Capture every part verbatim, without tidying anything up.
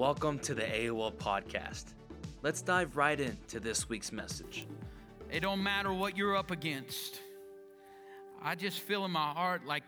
Welcome to the A O L podcast. Let's dive right into this week's message. It don't matter what you're up against. I just feel in my heart like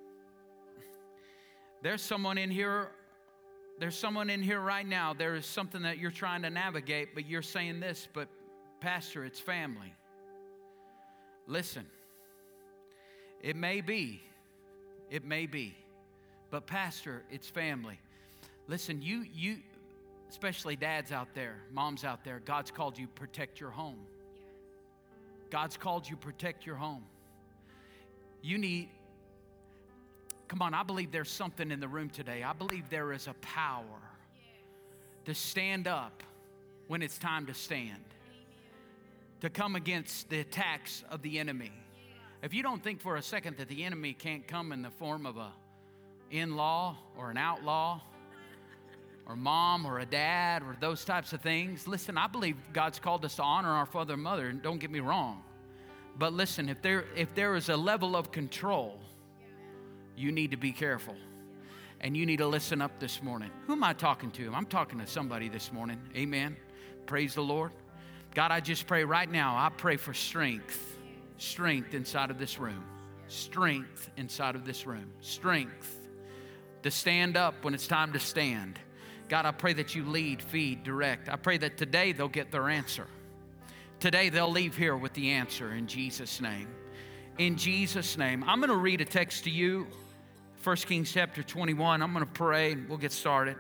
there's someone in here, there's someone in here right now. There is something that you're trying to navigate, but you're saying this, but Pastor, it's family. Listen, it may be, it may be, but Pastor, it's family. Listen, you, you, especially dads out there, moms out there, God's called you to protect your home. God's called you to protect your home. You need, come on, I believe there's something in the room today. I believe there is a power to stand up when it's time to stand, to come against the attacks of the enemy. If you don't think for a second that the enemy can't come in the form of a in-law or an outlaw, or mom or a dad or those types of things. Listen, I believe God's called us to honor our father and mother, and don't get me wrong. But listen, if there if there is a level of control, you need to be careful. And you need to listen up this morning. Who am I talking to? I'm talking to somebody this morning. Amen. Praise the Lord. God, I just pray right now, I pray for strength. Strength inside of this room. Strength inside of this room. Strength to stand up when it's time to stand. God, I pray that you lead, feed, direct. I pray that today they'll get their answer. Today they'll leave here with the answer in Jesus' name. In Jesus' name. I'm going to read a text to you, First Kings chapter twenty-one. I'm going to pray and we'll get started.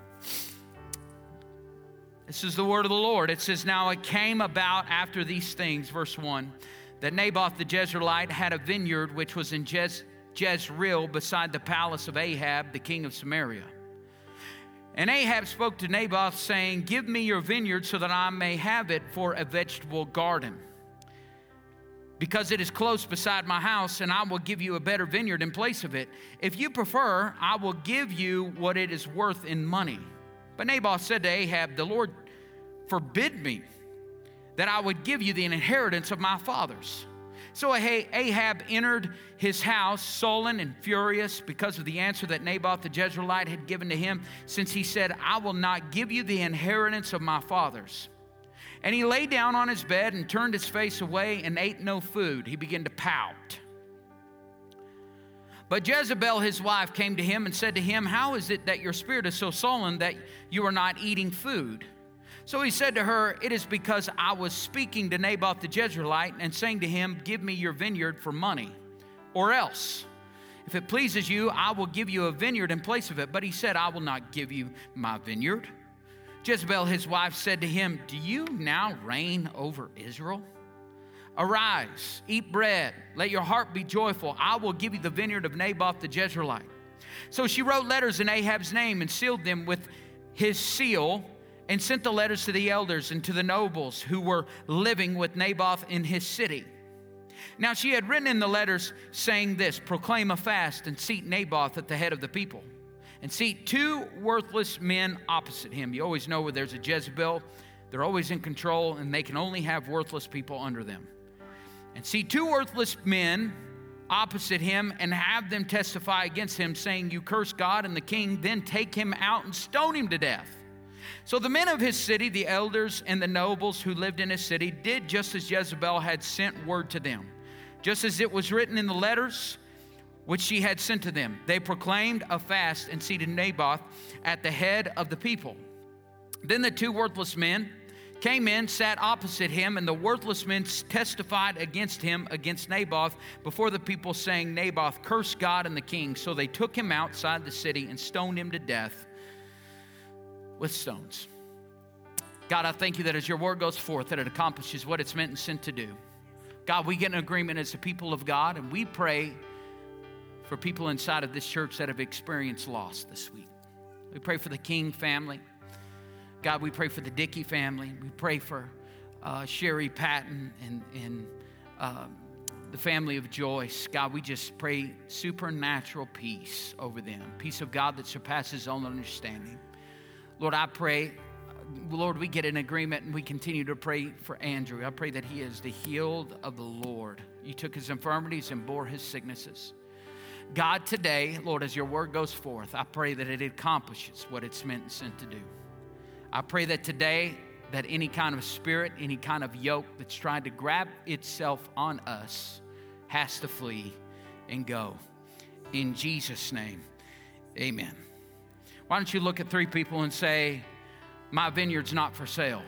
This is the word of the Lord. It says, now it came about after these things, verse one, that Naboth the Jezreelite had a vineyard which was in Jez- Jezreel beside the palace of Ahab, the king of Samaria. And Ahab spoke to Naboth, saying, give me your vineyard so that I may have it for a vegetable garden, because it is close beside my house, and I will give you a better vineyard in place of it. If you prefer, I will give you what it is worth in money. But Naboth said to Ahab, the Lord forbid me that I would give you the inheritance of my fathers. So Ahab entered his house sullen and furious because of the answer that Naboth the Jezreelite had given to him, since he said, I will not give you the inheritance of my fathers. And he lay down on his bed and turned his face away and ate no food. He began to pout. But Jezebel, his wife, came to him and said to him, how is it that your spirit is so sullen that you are not eating food? So he said to her, it is because I was speaking to Naboth the Jezreelite and saying to him, give me your vineyard for money, or else, if it pleases you, I will give you a vineyard in place of it. But he said, I will not give you my vineyard. Jezebel, his wife, said to him, do you now reign over Israel? Arise, eat bread, let your heart be joyful. I will give you the vineyard of Naboth the Jezreelite. So she wrote letters in Ahab's name and sealed them with his seal, and sent the letters to the elders and to the nobles who were living with Naboth in his city. Now she had written in the letters saying this, proclaim a fast and seat Naboth at the head of the people, and seat two worthless men opposite him. You always know where there's a Jezebel, they're always in control, and they can only have worthless people under them. And seat two worthless men opposite him and have them testify against him, saying, you curse God and the king, then take him out and stone him to death. So the men of his city, the elders and the nobles who lived in his city, did just as Jezebel had sent word to them, just as it was written in the letters which she had sent to them. They proclaimed a fast and seated Naboth at the head of the people. Then the two worthless men came in, sat opposite him, and the worthless men testified against him, against Naboth, before the people, saying, Naboth cursed God and the king. So they took him outside the city and stoned him to death with stones. God, I thank you that as your word goes forth, that it accomplishes what it's meant and sent to do. God, we get an agreement as the people of God, and we pray for people inside of this church that have experienced loss this week. We pray for the King family. God, we pray for the Dickey family. We pray for uh, Sherry Patton and, and uh, the family of Joyce. God, we just pray supernatural peace over them. Peace of God that surpasses all understanding. Lord, I pray, Lord, we get an agreement and we continue to pray for Andrew. I pray that he is the healed of the Lord. You took his infirmities and bore his sicknesses. God, today, Lord, as your word goes forth, I pray that it accomplishes what it's meant and sent to do. I pray that today, that any kind of spirit, any kind of yoke that's trying to grab itself on us has to flee and go. In Jesus' name, amen. Why don't you look at three people and say, my vineyard's not for sale.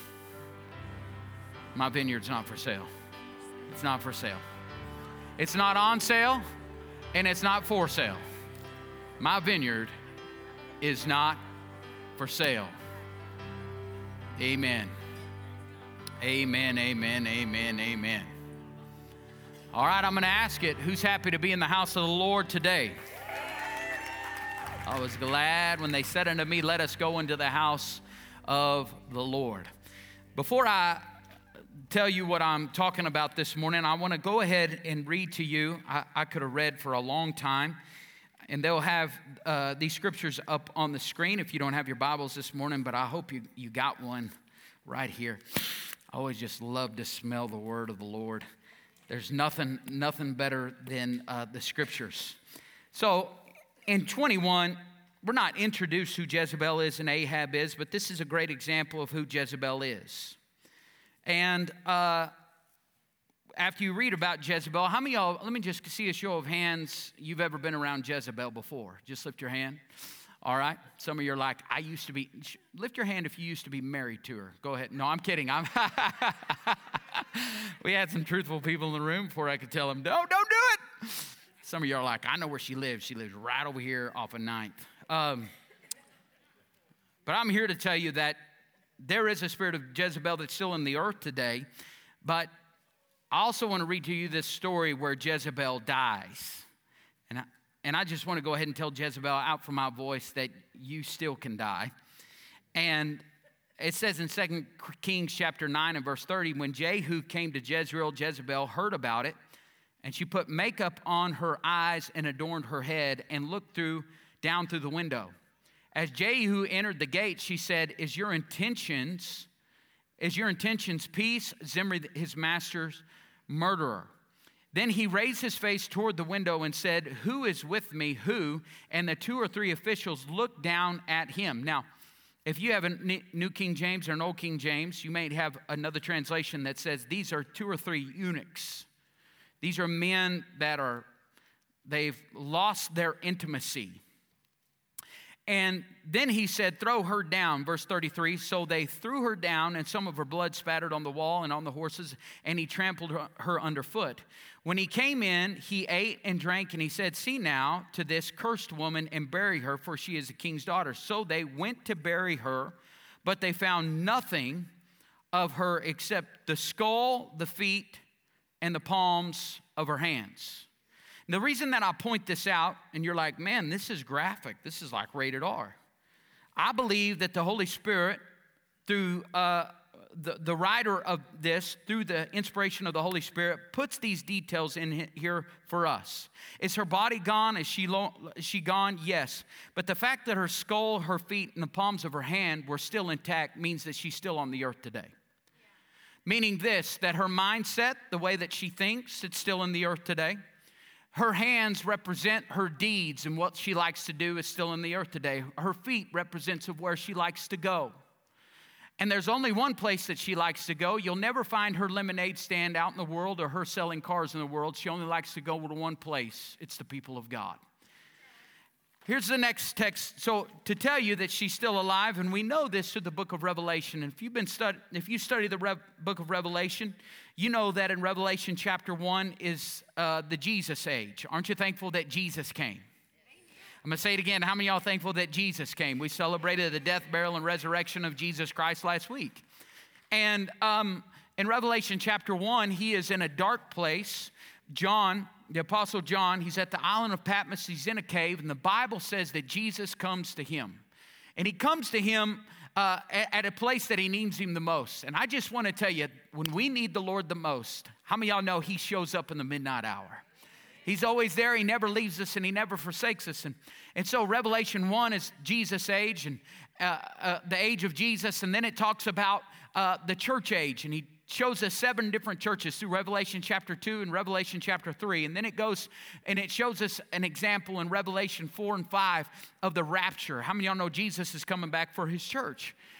My vineyard's not for sale. It's not for sale. It's not on sale, and it's not for sale. My vineyard is not for sale. Amen. Amen, amen, amen, amen. All right, I'm going to ask it. Who's happy to be in the house of the Lord today? I was glad when they said unto me, let us go into the house of the Lord. Before I tell you what I'm talking about this morning, I want to go ahead and read to you. I, I could have read for a long time, and they'll have uh, these scriptures up on the screen if you don't have your Bibles this morning, but I hope you, you got one right here. I always just love to smell the word of the Lord. There's nothing, nothing better than uh, the scriptures. So in twenty-one, we're not introduced who Jezebel is and Ahab is, but this is a great example of who Jezebel is. And uh, after you read about Jezebel, how many of y'all, let me just see a show of hands, you've ever been around Jezebel before? Just lift your hand. All right. Some of you are like, I used to be, lift your hand if you used to be married to her. Go ahead. No, I'm kidding. I'm we had some truthful people in the room before I could tell them, no, don't do it. Some of you are like, I know where she lives. She lives right over here off of ninth. Um, but I'm here to tell you that there is a spirit of Jezebel that's still in the earth today, but I also want to read to you this story where Jezebel dies. And I, and I just want to go ahead and tell Jezebel out from my voice that you still can die. And it says in Second Kings chapter nine and verse thirty, when Jehu came to Jezreel, Jezebel heard about it, and she put makeup on her eyes and adorned her head and looked through down through the window. As Jehu entered the gate, she said, is your intentions, is your intentions peace, Zimri, his master's murderer? Then he raised his face toward the window and said, who is with me, who? And the two or three officials looked down at him. Now, if you have a New King James or an Old King James, you may have another translation that says these are two or three eunuchs. These are men that are, they've lost their intimacy. And then he said, throw her down, verse thirty-three. So they threw her down, and some of her blood spattered on the wall and on the horses, and he trampled her underfoot. When he came in, he ate and drank, and he said, see now to this cursed woman and bury her, for she is the king's daughter. So they went to bury her, but they found nothing of her except the skull, the feet, and the palms of her hands. The reason that I point this out, and you're like, man, this is graphic. This is like rated R. I believe that the Holy Spirit, through uh, the, the writer of this, through the inspiration of the Holy Spirit, puts these details in here for us. Is her body gone? Is she, lo- is she gone? Yes. But the fact that her skull, her feet, and the palms of her hand were still intact means that she's still on the earth today. Meaning this, that her mindset, the way that she thinks, it's still in the earth today. Her hands represent her deeds, and what she likes to do is still in the earth today. Her feet represents of where she likes to go. And there's only one place that she likes to go. You'll never find her lemonade stand out in the world or her selling cars in the world. She only likes to go to one place. It's the people of God. Here's the next text. So to tell you that she's still alive, and we know this through the book of Revelation. And if you've been stud- if you study the Re- book of Revelation, you know that in Revelation chapter one is uh, the Jesus age. Aren't you thankful that Jesus came? I'm going to say it again. How many of y'all are thankful that Jesus came? We celebrated the death, burial, and resurrection of Jesus Christ last week. And um, in Revelation chapter one, he is in a dark place. John, the Apostle John, he's at the island of Patmos. He's in a cave, and the Bible says that Jesus comes to him. And he comes to him uh, at, at a place that he needs him the most. And I just want to tell you, when we need the Lord the most, how many of y'all know he shows up in the midnight hour? He's always there. He never leaves us, and he never forsakes us. And, and so Revelation one is Jesus' age, and uh, uh, the age of Jesus. And then it talks about uh, the church age, and he shows us seven different churches through Revelation chapter two and Revelation chapter three. And then it goes and it shows us an example in Revelation four and five of the rapture. How many of y'all know Jesus is coming back for his church?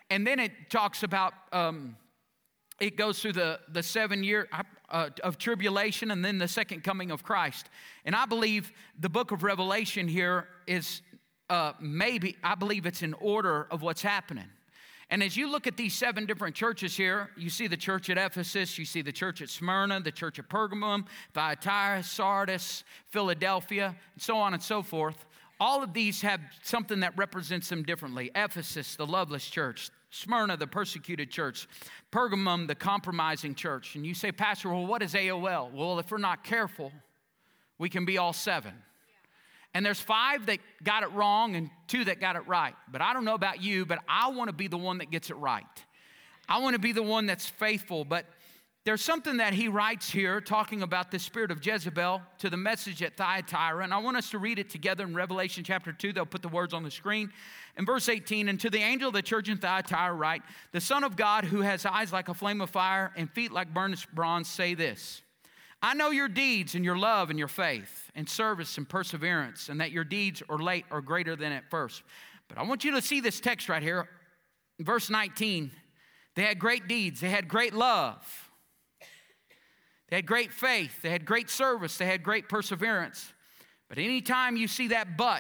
And then it talks about, um, it goes through the, the seven year uh, of tribulation and then the second coming of Christ. And I believe the book of Revelation here is uh, maybe, I believe it's in order of what's happening. And as you look at these seven different churches here, you see the church at Ephesus, you see the church at Smyrna, the church at Pergamum, Thyatira, Sardis, Philadelphia, and so on and so forth. All of these have something that represents them differently. Ephesus, the loveless church. Smyrna, the persecuted church. Pergamum, the compromising church. And you say, Pastor, well, what is A O L? Well, if we're not careful, we can be all seven. And there's five that got it wrong and two that got it right. But I don't know about you, but I want to be the one that gets it right. I want to be the one that's faithful. But there's something that he writes here talking about the spirit of Jezebel to the message at Thyatira. And I want us to read it together in Revelation chapter two. They'll put the words on the screen. In verse eighteen, and to the angel of the church in Thyatira write, the Son of God who has eyes like a flame of fire and feet like burnished bronze say this. I know your deeds and your love and your faith and service and perseverance, and that your deeds are late or greater than at first. But I want you to see this text right here. Verse nineteen, they had great deeds. They had great love. They had great faith. They had great service. They had great perseverance. But anytime you see that but,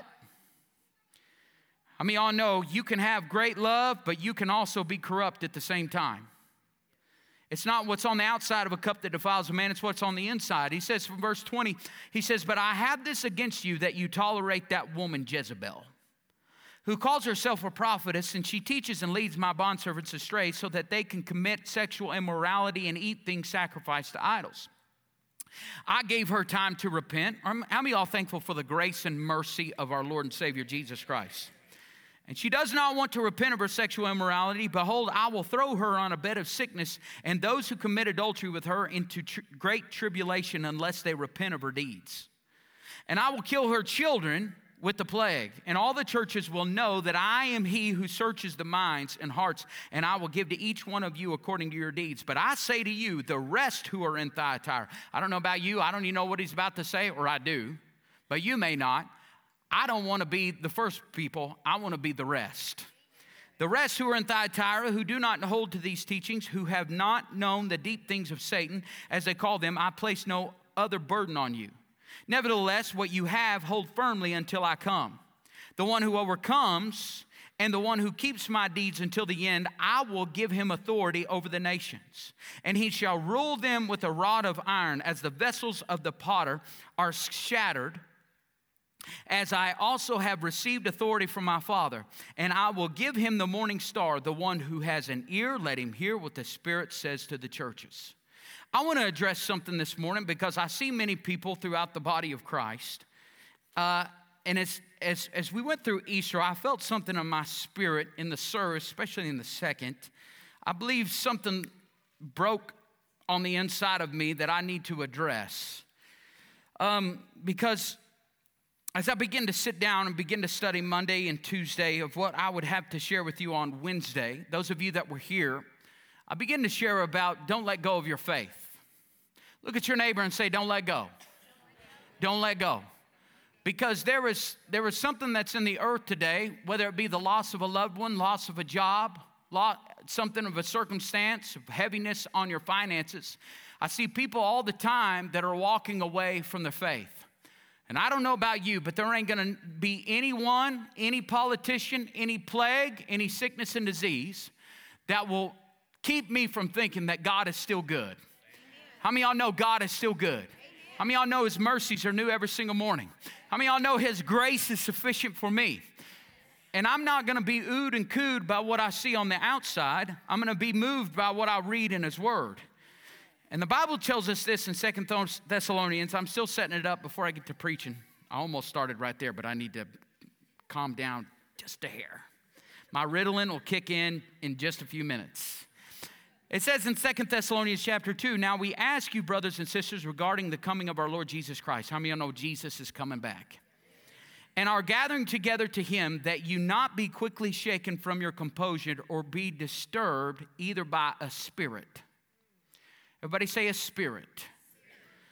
I mean, y'all know you can have great love, but you can also be corrupt at the same time. It's not what's on the outside of a cup that defiles a man, it's what's on the inside. He says from verse twenty, he says, but I have this against you that you tolerate that woman Jezebel, who calls herself a prophetess, and she teaches and leads my bondservants astray so that they can commit sexual immorality and eat things sacrificed to idols. I gave her time to repent. How many of y'all thankful for the grace and mercy of our Lord and Savior Jesus Christ? And she does not want to repent of her sexual immorality. Behold, I will throw her on a bed of sickness, and those who commit adultery with her into tr- great tribulation unless they repent of her deeds. And I will kill her children with the plague, and all the churches will know that I am he who searches the minds and hearts, and I will give to each one of you according to your deeds. But I say to you, the rest who are in Thyatira, I don't know about you, I don't even know what he's about to say, or I do, but you may not. I don't want to be the first people, I want to be the rest. The rest who are in Thyatira, who do not hold to these teachings, who have not known the deep things of Satan, as they call them, I place no other burden on you. Nevertheless, what you have, hold firmly until I come. The one who overcomes and the one who keeps my deeds until the end, I will give him authority over the nations. And he shall rule them with a rod of iron, as the vessels of the potter are shattered, as I also have received authority from my Father. And I will give him the morning star. The one who has an ear, let him hear what the Spirit says to the churches. I want to address something this morning because I see many people throughout the body of Christ. Uh, and as, as, as we went through Easter, I felt something in my spirit in the service, especially in the second. I believe something broke on the inside of me that I need to address. Um, because as I begin to sit down and begin to study Monday and Tuesday of what I would have to share with you on Wednesday, those of you that were here, I begin to share about don't let go of your faith. Look at your neighbor and say, don't let go. Don't let go. Because there is, there is something that's in the earth today, whether it be the loss of a loved one, loss of a job, loss, something of a circumstance, of heaviness on your finances. I see people all the time that are walking away from their faith. And I don't know about you, but there ain't going to be anyone, any politician, any plague, any sickness and disease that will keep me from thinking that God is still good. Amen. How many of y'all know God is still good? Amen. How many of y'all know his mercies are new every single morning? How many of y'all know his grace is sufficient for me? And I'm not going to be oohed and cooed by what I see on the outside. I'm going to be moved by what I read in his word. And the Bible tells us this in Second Thessalonians. I'm still setting it up before I get to preaching. I almost started right there, but I need to calm down just a hair. My Ritalin will kick in in just a few minutes. It says in Second Thessalonians chapter two, now we ask you, brothers and sisters, regarding the coming of our Lord Jesus Christ. How many of you know Jesus is coming back? And are gathering together to him, that you not be quickly shaken from your composure or be disturbed either by a spirit. Everybody say a spirit.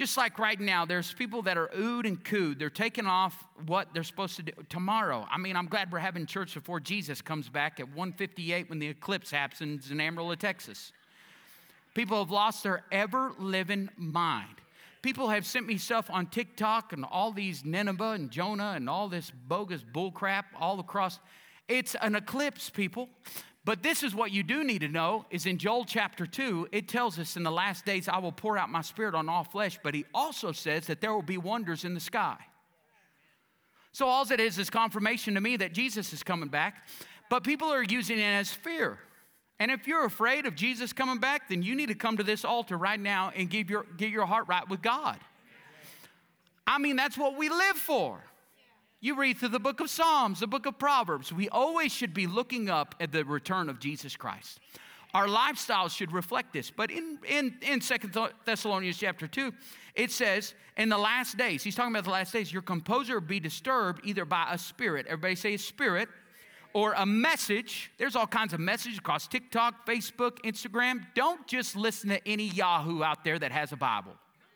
Just like right now, there's people that are oohed and cooed. They're taking off what they're supposed to do tomorrow. I mean, I'm glad we're having church before Jesus comes back at one fifty-eight when the eclipse happens in Amarillo, Texas. People have lost their ever-living mind. People have sent me stuff on TikTok and all these Nineveh and Jonah and all this bogus bullcrap all across. It's an eclipse, people. But this is what you do need to know, is in Joel chapter two, it tells us in the last days I will pour out my spirit on all flesh, but he also says that there will be wonders in the sky. So all it is is confirmation to me that Jesus is coming back, but people are using it as fear. And if you're afraid of Jesus coming back, then you need to come to this altar right now and give your, get your heart right with God. I mean, that's what we live for. You read through the book of Psalms, the book of Proverbs. We always should be looking up at the return of Jesus Christ. Our lifestyles should reflect this. But in, in, in Second Thessalonians chapter two, it says, in the last days, he's talking about the last days, your composer will be disturbed either by a spirit. Everybody say a spirit. Or a message. There's all kinds of messages across TikTok, Facebook, Instagram. Don't just listen to any Yahoo out there that has a Bible.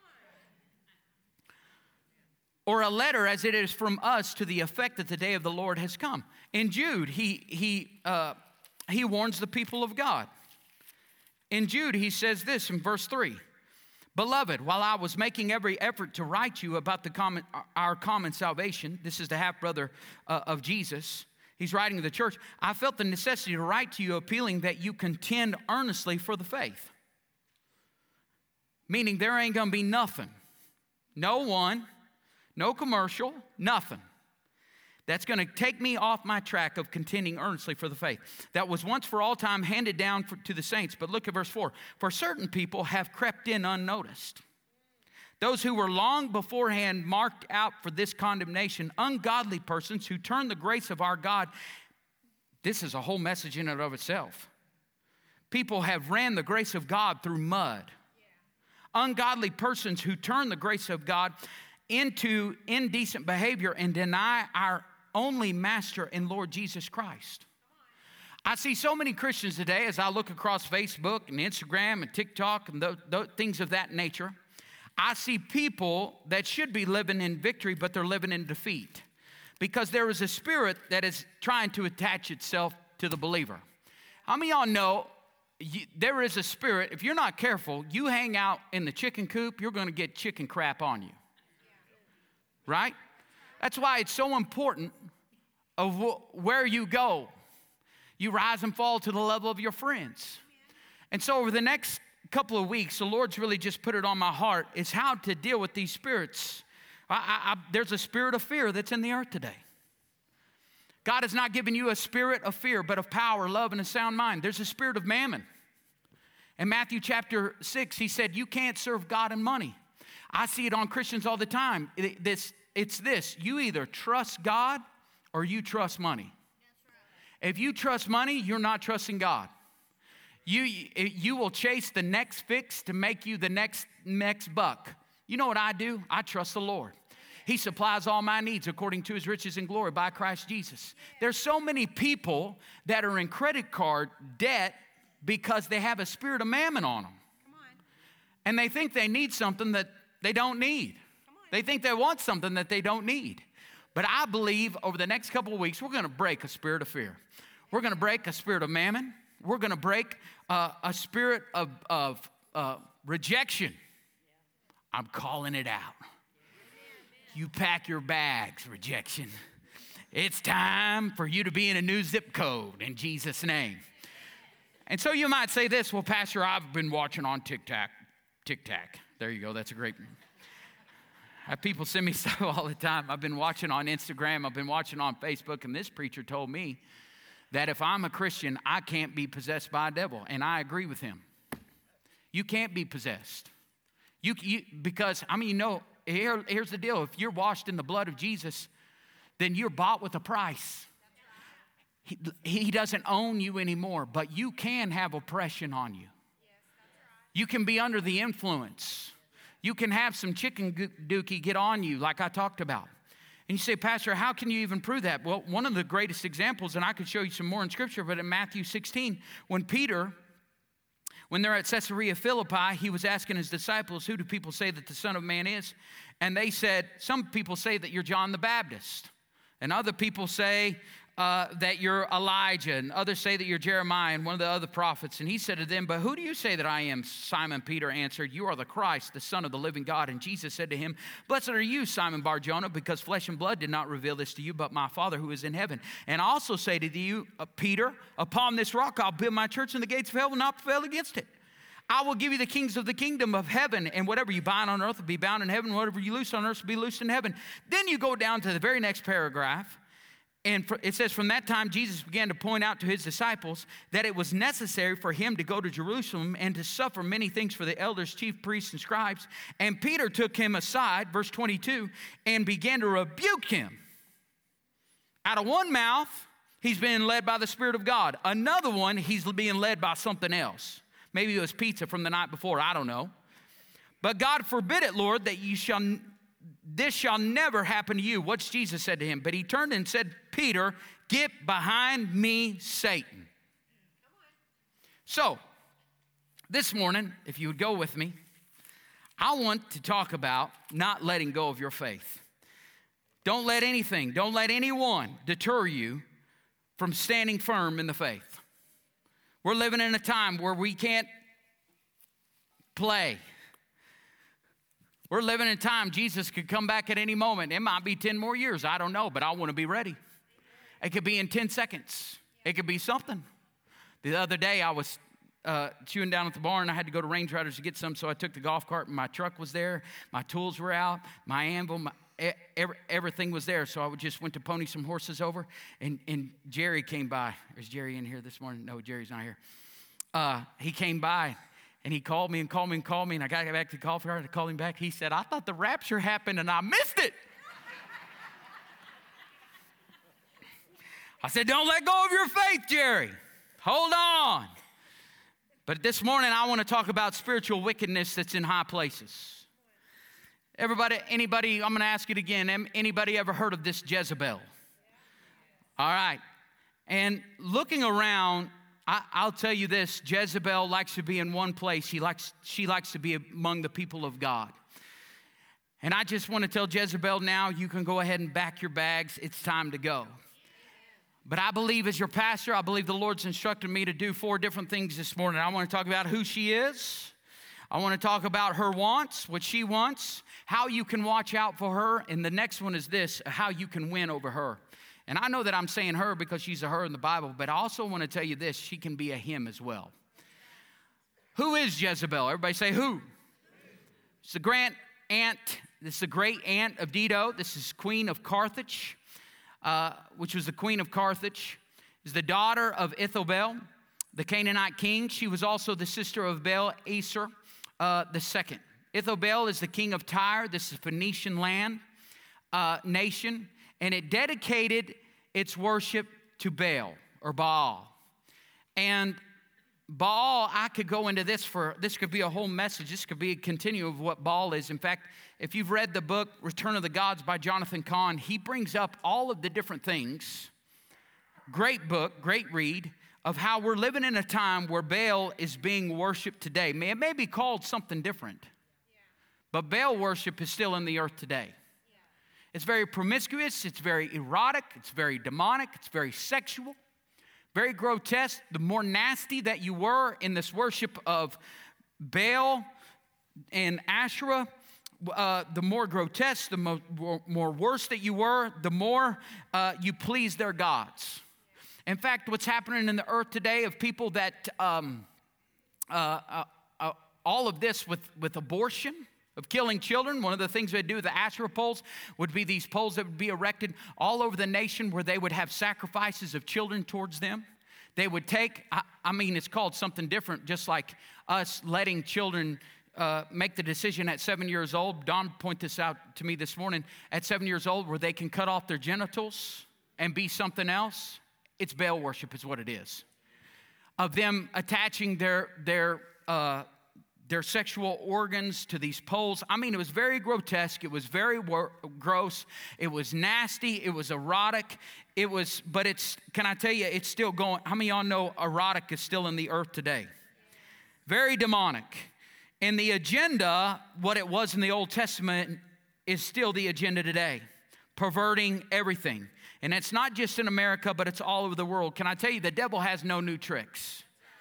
Or a letter as it is from us to the effect that the day of the Lord has come. In Jude, he, he, uh, he warns the people of God. In Jude, he says this in verse three. Beloved, while I was making every effort to write you about the common, our common salvation, this is the half-brother uh, of Jesus, he's writing to the church, I felt the necessity to write to you appealing that you contend earnestly for the faith. Meaning there ain't going to be nothing. No one. No commercial, nothing. That's going to take me off my track of contending earnestly for the faith that was once for all time handed down for, to the saints. But look at verse four. For certain people have crept in unnoticed. Those who were long beforehand marked out for this condemnation, ungodly persons who turn the grace of our God. This is a whole message in and of itself. People have ran the grace of God through mud. Yeah. Ungodly persons who turn the grace of God into indecent behavior and deny our only master and Lord Jesus Christ. I see so many Christians today as I look across Facebook and Instagram and TikTok and those, those things of that nature. I see people that should be living in victory, but they're living in defeat because there is a spirit that is trying to attach itself to the believer. How many of y'all know you, there is a spirit, if you're not careful, you hang out in the chicken coop, you're going to get chicken crap on you. Right? That's why it's so important of wh- where you go. You rise and fall to the level of your friends. And so over the next couple of weeks, the Lord's really just put it on my heart, is how to deal with these spirits. I, I, I, there's a spirit of fear that's in the earth today. God has not given you a spirit of fear, but of power, love, and a sound mind. There's a spirit of mammon. In Matthew chapter six, he said, you can't serve God and money. I see it on Christians all the time. It, this, it's this. You either trust God or you trust money. Right. If you trust money, you're not trusting God. You, you will chase the next fix to make you the next, next buck. You know what I do? I trust the Lord. He supplies all my needs according to his riches and glory by Christ Jesus. There's so many people that are in credit card debt because they have a spirit of mammon on them. Come on. And they think they need something that they don't need. They think they want something that they don't need. But I believe over the next couple of weeks, we're going to break a spirit of fear. We're going to break a spirit of mammon. We're going to break uh, a spirit of, of uh, rejection. I'm calling it out. You pack your bags, rejection. It's time for you to be in a new zip code in Jesus' name. And so you might say this, well, Pastor, I've been watching on TikTok. TikTok. There you go. That's a great. I have people send me stuff all the time. I've been watching on Instagram. I've been watching on Facebook. And this preacher told me that if I'm a Christian, I can't be possessed by a devil. And I agree with him. You can't be possessed. You, you because, I mean, you know, here, here's the deal. If you're washed in the blood of Jesus, then you're bought with a price. He, he doesn't own you anymore, but you can have oppression on you. You can be under the influence. You can have some chicken dookie get on you like I talked about. And you say, Pastor, how can you even prove that? Well, one of the greatest examples, and I could show you some more in Scripture, but in Matthew sixteen, when Peter When they're at Caesarea Philippi, he was asking his disciples, who do people say that the Son of Man is? And they said, some people say that you're John the Baptist. And other people say uh, that you're Elijah. And others say that you're Jeremiah and one of the other prophets. And he said to them, but who do you say that I am? Simon Peter answered, you are the Christ, the Son of the living God. And Jesus said to him, blessed are you, Simon Bar-Jonah, because flesh and blood did not reveal this to you, but my Father who is in heaven. And I also say to you, uh, Peter, upon this rock I'll build my church, and the gates of hell will not prevail against it. I will give you the kings of the kingdom of heaven, and whatever you bind on earth will be bound in heaven, whatever you loose on earth will be loosed in heaven. Then you go down to the very next paragraph, and it says, from that time Jesus began to point out to his disciples that it was necessary for him to go to Jerusalem and to suffer many things for the elders, chief priests, and scribes. And Peter took him aside, verse twenty-two, and began to rebuke him. Out of one mouth, he's being led by the Spirit of God. Another one, he's being led by something else. Maybe it was pizza from the night before, I don't know. But God forbid it, Lord, that you shall, this shall never happen to you. What's Jesus said to him? But he turned and said, Peter, get behind me, Satan. So, this morning, if you would go with me, I want to talk about not letting go of your faith. Don't let anything, don't let anyone deter you from standing firm in the faith. We're living in a time where we can't play. We're living in a time Jesus could come back at any moment. It might be ten more years. I don't know, but I want to be ready. It could be in ten seconds. It could be something. The other day I was uh, chewing down at the barn. I had to go to Range Riders to get some, so I took the golf cart, and my truck was there. My tools were out. My anvil, my, every, everything was there. So I just went to pony some horses over, and, and Jerry came by. Is Jerry in here this morning? No, Jerry's not here. Uh, he came by. And he called me and called me and called me, and I got back to the golf cart. I called him back. He said, I thought the rapture happened, and I missed it. I said, don't let go of your faith, Jerry. Hold on. But this morning, I want to talk about spiritual wickedness that's in high places. Everybody, anybody, I'm going to ask it again. Anybody ever heard of this Jezebel? All right. And looking around, I, I'll tell you this, Jezebel likes to be in one place. She likes, she likes to be among the people of God. And I just want to tell Jezebel now, you can go ahead and back your bags. It's time to go. But I believe as your pastor, I believe the Lord's instructed me to do four different things this morning. I want to talk about who she is. I want to talk about her wants, what she wants, how you can watch out for her. And the next one is this, how you can win over her. And I know that I'm saying her because she's a her in the Bible, but I also want to tell you this, she can be a him as well. Who is Jezebel? Everybody say who? It's the grand aunt, this is the great aunt of Dido. This is Queen of Carthage, uh, which was the Queen of Carthage. Is the daughter of Ithobaal, the Canaanite king. She was also the sister of Baal-Asher uh, the second. Ithobaal is the king of Tyre. This is Phoenician land, uh, nation. And it dedicated its worship to Baal or Baal. And Baal, I could go into this for, this could be a whole message. This could be a continuum of what Baal is. In fact, if you've read the book Return of the Gods by Jonathan Cahn, he brings up all of the different things. Great book, great read, of how we're living in a time where Baal is being worshiped today. It may be called something different, but Baal worship is still in the earth today. It's very promiscuous, it's very erotic, it's very demonic, it's very sexual, very grotesque. The more nasty that you were in this worship of Baal and Asherah, uh, the more grotesque, the more, more worse that you were, the more uh, you pleased their gods. In fact, what's happening in the earth today of people that, um, uh, uh, uh, all of this with, with abortion, of killing children. One of the things they'd do with the Asherah poles would be these poles that would be erected all over the nation where they would have sacrifices of children towards them. They would take, I, I mean, it's called something different, just like us letting children uh, make the decision at seven years old. Don pointed this out to me this morning. At seven years old, where they can cut off their genitals and be something else. It's Baal worship is what it is. Of them attaching their, their, uh, their sexual organs to these poles. I mean, it was very grotesque. It was very wor- gross. It was nasty. It was erotic. It was, but it's, can I tell you, it's still going. How many of y'all know erotic is still in the earth today? very demonic. And the agenda, what it was in the Old Testament, is still the agenda today, perverting everything. And it's not just in America, but it's all over the world. Can I tell you, the devil has no new tricks.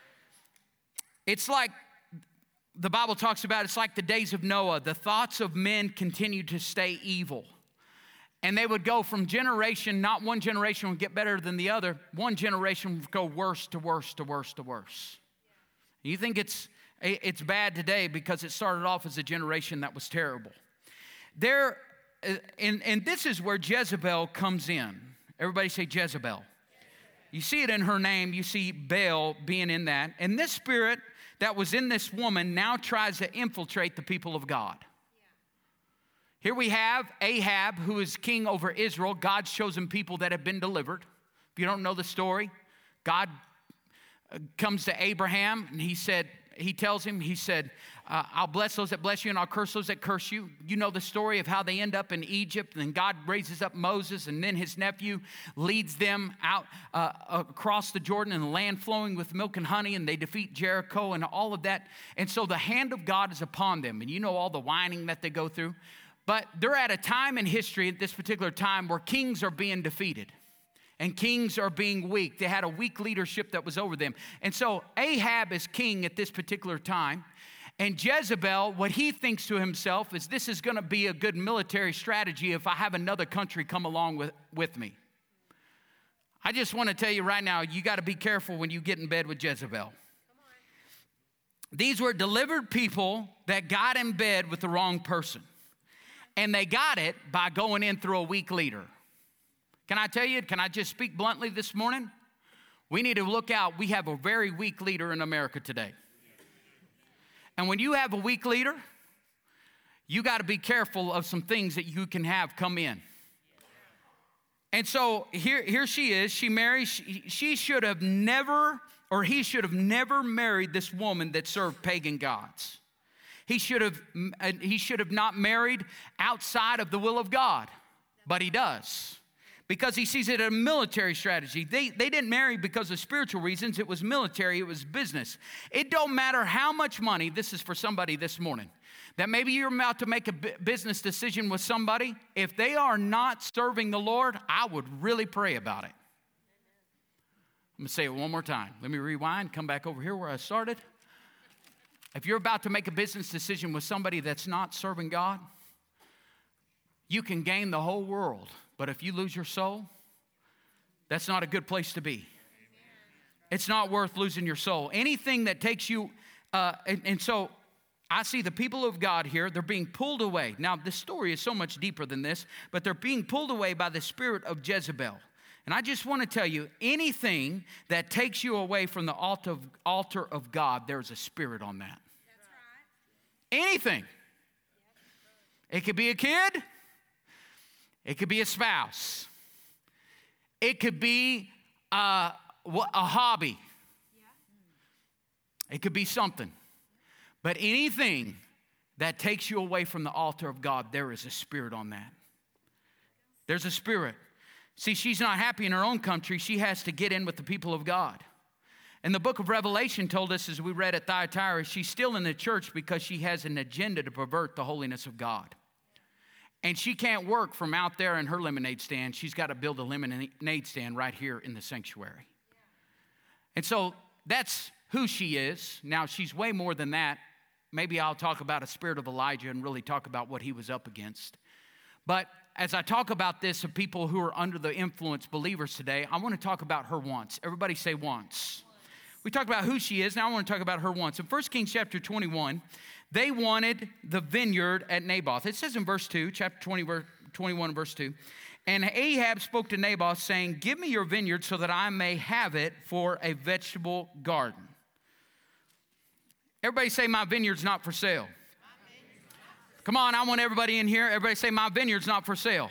It's like the Bible talks about, it's like the days of Noah. The thoughts of men continued to stay evil. And they would go from generation, not one generation would get better than the other. One generation would go worse to worse to worse to worse. You think it's it's bad today because it started off as a generation that was terrible. There, and, and this is where Jezebel comes in. Everybody say Jezebel. You see it in her name. You see Baal being in that. And this spirit that was in this woman now tries to infiltrate the people of God. Here we have Ahab, who is king over Israel, God's chosen people that have been delivered. If you don't know the story, God comes to Abraham and he said, he tells him, he said, uh, I'll bless those that bless you and I'll curse those that curse you. You know the story of how they end up in Egypt, and God raises up Moses, and then his nephew leads them out uh, across the Jordan and the land flowing with milk and honey, and they defeat Jericho and all of that. And so the hand of God is upon them, and you know all the whining that they go through. But they're at a time in history at this particular time where kings are being defeated. And kings are being weak. They had a weak leadership that was over them. And so Ahab is king at this particular time. And Jezebel, what he thinks to himself is, this is going to be a good military strategy if I have another country come along with, with me. I just want to tell you right now, you got to be careful when you get in bed with Jezebel. These were delivered people that got in bed with the wrong person. And they got it by going in through a weak leader. Can I tell you, can I just speak bluntly this morning? We need to look out. We have a very weak leader in America today. And when you have a weak leader, you got to be careful of some things that you can have come in. And so here, here she is. She marries. She, she should have never, or he should have never married this woman that served pagan gods. He should have, he should have not married outside of the will of God, but he does. Because he sees it as a military strategy. They, they didn't marry because of spiritual reasons. It was military. It was business. It don't matter how much money. This is for somebody this morning. That maybe you're about to make a business decision with somebody. If they are not serving the Lord, I would really pray about it. I'm going to say it one more time. Let me rewind. Come back over here where I started. If you're about to make a business decision with somebody that's not serving God, you can gain the whole world. But if you lose your soul, that's not a good place to be. It's not worth losing your soul. Anything that takes you, uh, and, and so I see the people of God here, they're being pulled away. Now, this story is so much deeper than this, but they're being pulled away by the spirit of Jezebel. And I just want to tell you, anything that takes you away from the altar of, altar of God, there's a spirit on that. That's right. Anything. It could be a kid. It could be a spouse. It could be uh, a hobby. It could be something. But anything that takes you away from the altar of God, there is a spirit on that. There's a spirit. See, she's not happy in her own country. She has to get in with the people of God. And the book of Revelation told us, as we read at Thyatira, she's still in the church because she has an agenda to pervert the holiness of God. And she can't work from out there in her lemonade stand. She's got to build a lemonade stand right here in the sanctuary. And so that's who she is. Now, she's way more than that. Maybe I'll talk about a spirit of Elijah and really talk about what he was up against. But as I talk about this of people who are under the influence, believers today, I want to talk about her wants. Everybody say wants. We talked about who she is. Now I want to talk about her wants. In First Kings chapter twenty-one, they wanted the vineyard at Naboth. It says in verse two, chapter twenty, twenty-one, verse two, and Ahab spoke to Naboth, saying, give me your vineyard so that I may have it for a vegetable garden. Everybody say, my vineyard's not for sale. Come on, I want everybody in here. Everybody say, my vineyard's not for sale.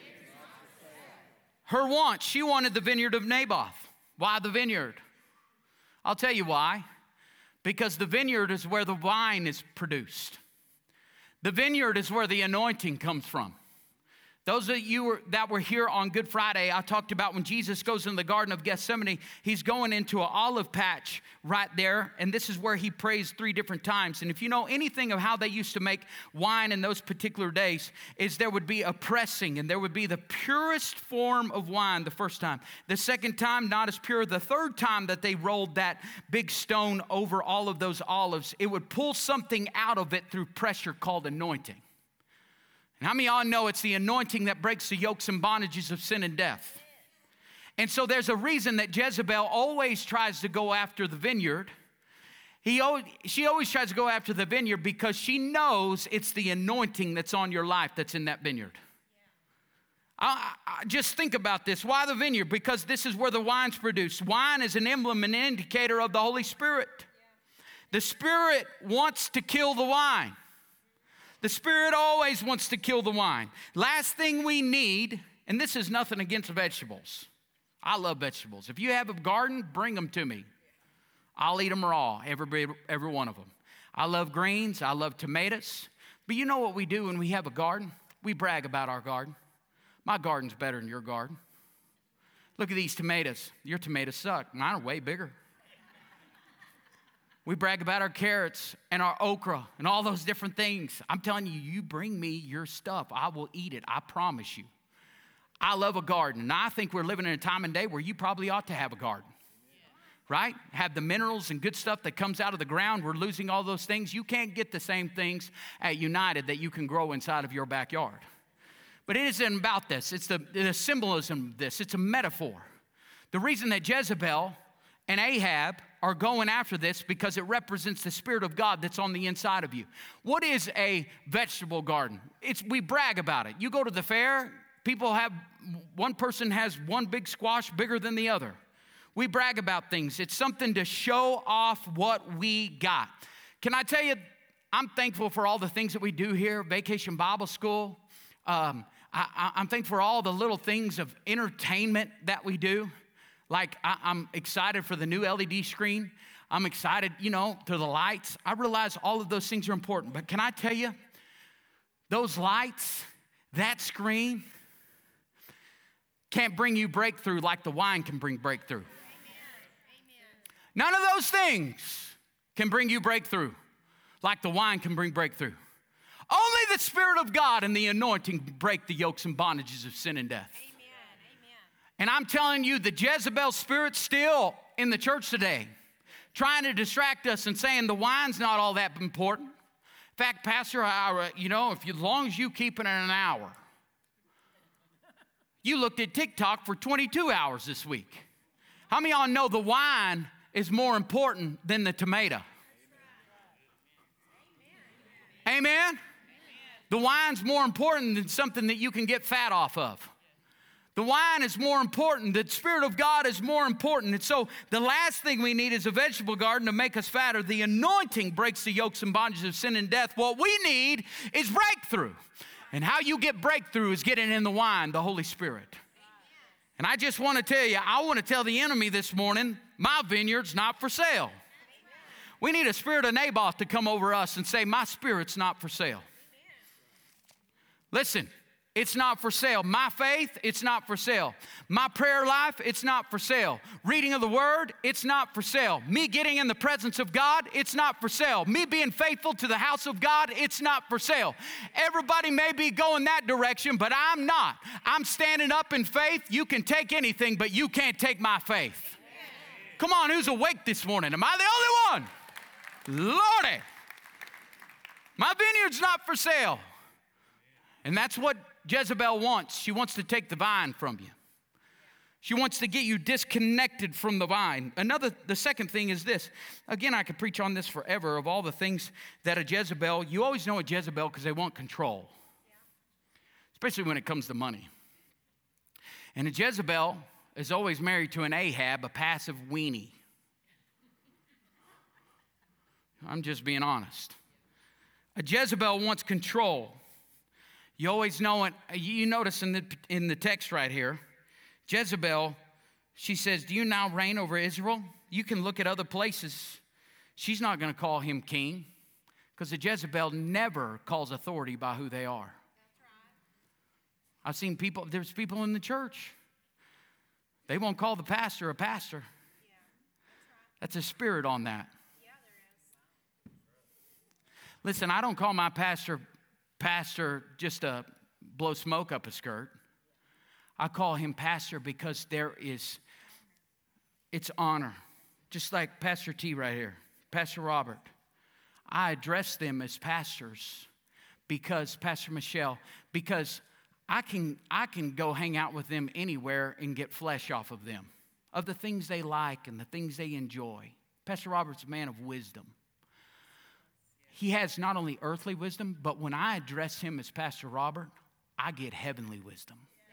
Her want, she wanted the vineyard of Naboth. Why the vineyard? I'll tell you why. Because the vineyard is where the wine is produced. The vineyard is where the anointing comes from. Those of you were, that were here on Good Friday, I talked about when Jesus goes in the Garden of Gethsemane, he's going into an olive patch right there, and this is where he prays three different times. And if you know anything of how they used to make wine in those particular days, is there would be a pressing, and there would be the purest form of wine the first time. The second time, not as pure. The third time that they rolled that big stone over all of those olives, it would pull something out of it through pressure called anointing. And how many of y'all know it's the anointing that breaks the yokes and bondages of sin and death? And so there's a reason that Jezebel always tries to go after the vineyard. He, she always tries to go after the vineyard because she knows it's the anointing that's on your life that's in that vineyard. I, I, just think about this. Why the vineyard? Because this is where the wine's produced. Wine is an emblem and an indicator of the Holy Spirit. The Spirit wants to kill the wine. The Spirit always wants to kill the wine. Last thing we need, and this is nothing against vegetables. I love vegetables. If you have a garden, bring them to me. I'll eat them raw, every, every one of them. I love greens. I love tomatoes. But you know what we do when we have a garden? We brag about our garden. My garden's better than your garden. Look at these tomatoes. Your tomatoes suck. Mine are way bigger. We brag about our carrots and our okra and all those different things. I'm telling you, you bring me your stuff. I will eat it. I promise you. I love a garden. And I think we're living in a time and day where you probably ought to have a garden. Right? Have the minerals and good stuff that comes out of the ground. We're losing all those things. You can't get the same things at United that you can grow inside of your backyard. But it isn't about this. It's the, the symbolism of this. It's a metaphor. The reason that Jezebel and Ahab are going after this because it represents the Spirit of God that's on the inside of you. What is a vegetable garden? It's, we brag about it. You go to the fair, people have, one person has one big squash bigger than the other. We brag about things. It's something to show off what we got. Can I tell you, I'm thankful for all the things that we do here, Vacation Bible School. Um, I, I'm thankful for all the little things of entertainment that we do. Like, I, I'm excited for the new L E D screen. I'm excited, you know, to the lights. I realize all of those things are important. But can I tell you, those lights, that screen, can't bring you breakthrough like the wine can bring breakthrough. None of those things can bring you breakthrough like the wine can bring breakthrough. Only the Spirit of God and the anointing break the yokes and bondages of sin and death. And I'm telling you, the Jezebel spirit's still in the church today, trying to distract us and saying the wine's not all that important. In fact, Pastor, I, you know, if you, as long as you keep it in an hour. You looked at TikTok for twenty-two hours this week. How many of y'all know the wine is more important than the tomato? Amen? Amen? The wine's more important than something that you can get fat off of. The wine is more important. The Spirit of God is more important. And so the last thing we need is a vegetable garden to make us fatter. The anointing breaks the yokes and bondages of sin and death. What we need is breakthrough. And how you get breakthrough is getting in the wine, the Holy Spirit. And I just want to tell you, I want to tell the enemy this morning, my vineyard's not for sale. We need a spirit of Naboth to come over us and say, my spirit's not for sale. Listen. It's not for sale. My faith, it's not for sale. My prayer life, it's not for sale. Reading of the Word, it's not for sale. Me getting in the presence of God, it's not for sale. Me being faithful to the house of God, it's not for sale. Everybody may be going that direction, but I'm not. I'm standing up in faith. You can take anything, but you can't take my faith. Come on, who's awake this morning? Am I the only one? Lordy. My vineyard's not for sale. And that's what Jezebel wants. She wants to take the vine from you. She wants to get you disconnected from the vine. Another, the second thing is this. Again, I could preach on this forever of all the things that a Jezebel, you always know a Jezebel because they want control. Especially when it comes to money. And a Jezebel is always married to an Ahab, a passive weenie. I'm just being honest. A Jezebel wants control. You always know it. You notice in the, in the text right here, Jezebel, she says, do you now reign over Israel? You can look at other places. She's not going to call him king because the Jezebel never calls authority by who they are. I've seen people, there's people in the church. They won't call the pastor a pastor. Yeah, that's right. That's a spirit on that. Yeah, there is. Listen, I don't call my pastor pastor just to blow smoke up a skirt. I call him pastor because there is, it's honor. Just like Pastor T right here, Pastor Robert. I address them as pastors because, Pastor Michelle, because I can, I can go hang out with them anywhere and get flesh off of them, of the things they like and the things they enjoy. Pastor Robert's a man of wisdom. He has not only earthly wisdom, but when I address him as Pastor Robert, I get heavenly wisdom.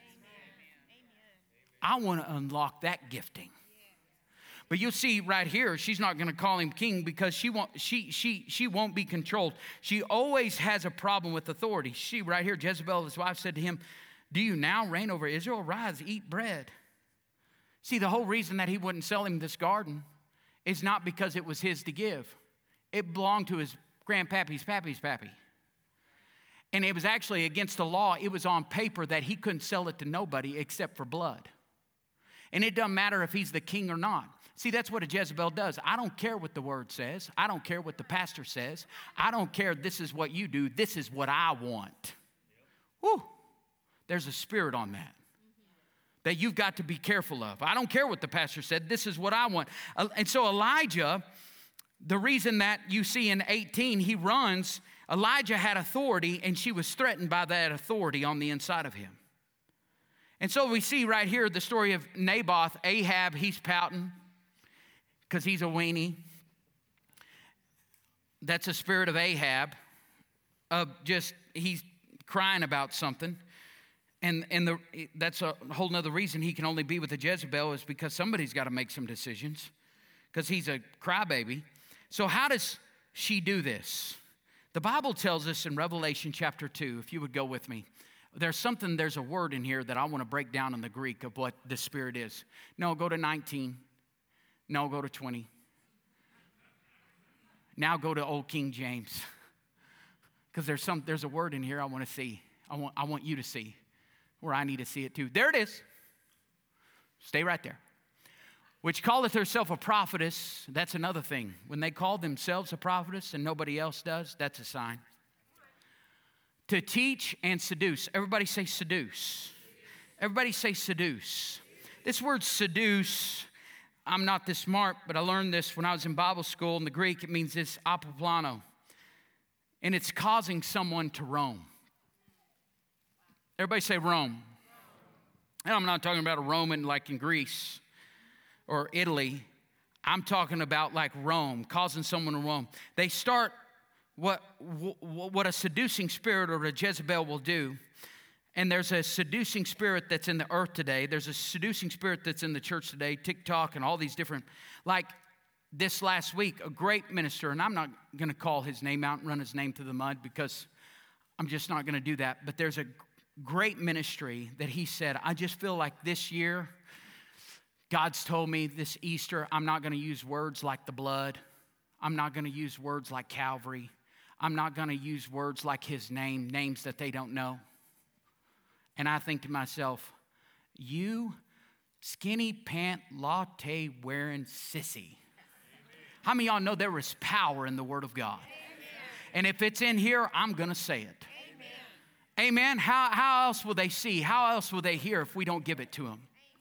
I want to unlock that gifting. But you'll see right here, she's not going to call him king because she won't, she, she, she won't be controlled. She always has a problem with authority. She right here, Jezebel, his wife, said to him, do you now reign over Israel? Rise, eat bread. See, the whole reason that he wouldn't sell him this garden is not because it was his to give. It belonged to his grandpappy's pappy's pappy. And it was actually against the law. It was on paper that he couldn't sell it to nobody except for blood. And it doesn't matter if he's the king or not. See, that's what a Jezebel does. I don't care what the word says. I don't care what the pastor says. I don't care this is what you do. This is what I want. Woo! There's a spirit on that that you've got to be careful of. I don't care what the pastor said. This is what I want. And so Elijah, the reason that you see in eighteen, he runs, Elijah had authority and she was threatened by that authority on the inside of him. And so we see right here the story of Naboth, Ahab, he's pouting because he's a weenie. That's a spirit of Ahab, of just, he's crying about something. And, and the, that's a whole nother reason he can only be with a Jezebel is because somebody's got to make some decisions because he's a crybaby. So how does she do this? The Bible tells us in Revelation chapter two, if you would go with me, there's something, there's a word in here that I want to break down in the Greek of what the spirit is. No, go to nineteen. No, go to twenty. Now go to Old King James. Because there's some, there's a word in here I want to see. I want, I want you to see where I need to see it too. There it is. Stay right there. Which calleth herself a prophetess. That's another thing. When they call themselves a prophetess and nobody else does, that's a sign. To teach and seduce. Everybody say seduce. Everybody say seduce. This word seduce, I'm not this smart, but I learned this when I was in Bible school. In the Greek, it means this apoplano. And it's causing someone to roam. Everybody say roam. And I'm not talking about a Roman like in Greece or Italy. I'm talking about like Rome, causing someone to roam. They start what, what a seducing spirit or a Jezebel will do. And there's a seducing spirit that's in the earth today. There's a seducing spirit that's in the church today, TikTok and all these different, like this last week, a great minister, and I'm not going to call his name out and run his name through the mud because I'm just not going to do that. But there's a great ministry that he said, I just feel like this year, God's told me this Easter, I'm not going to use words like the blood. I'm not going to use words like Calvary. I'm not going to use words like his name, names that they don't know. And I think to myself, you skinny pant latte wearing sissy. How many of y'all know there is power in the Word of God? Amen. And if it's in here, I'm going to say it. Amen. Amen. How, how else will they see? How else will they hear if we don't give it to them?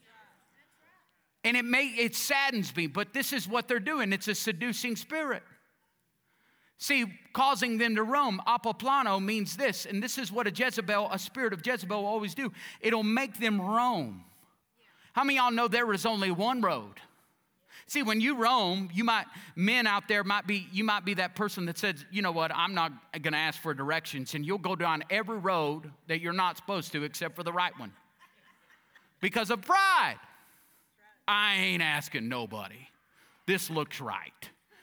And it may it saddens me, but this is what they're doing. It's a seducing spirit. See, causing them to roam, apoplano means this, and this is what a Jezebel, a spirit of Jezebel will always do. It'll make them roam. How many of y'all know there is only one road? See, when you roam, you might, men out there might be, you might be that person that says, you know what, I'm not going to ask for directions, and you'll go down every road that you're not supposed to except for the right one. Because of pride. I ain't asking nobody. This looks right.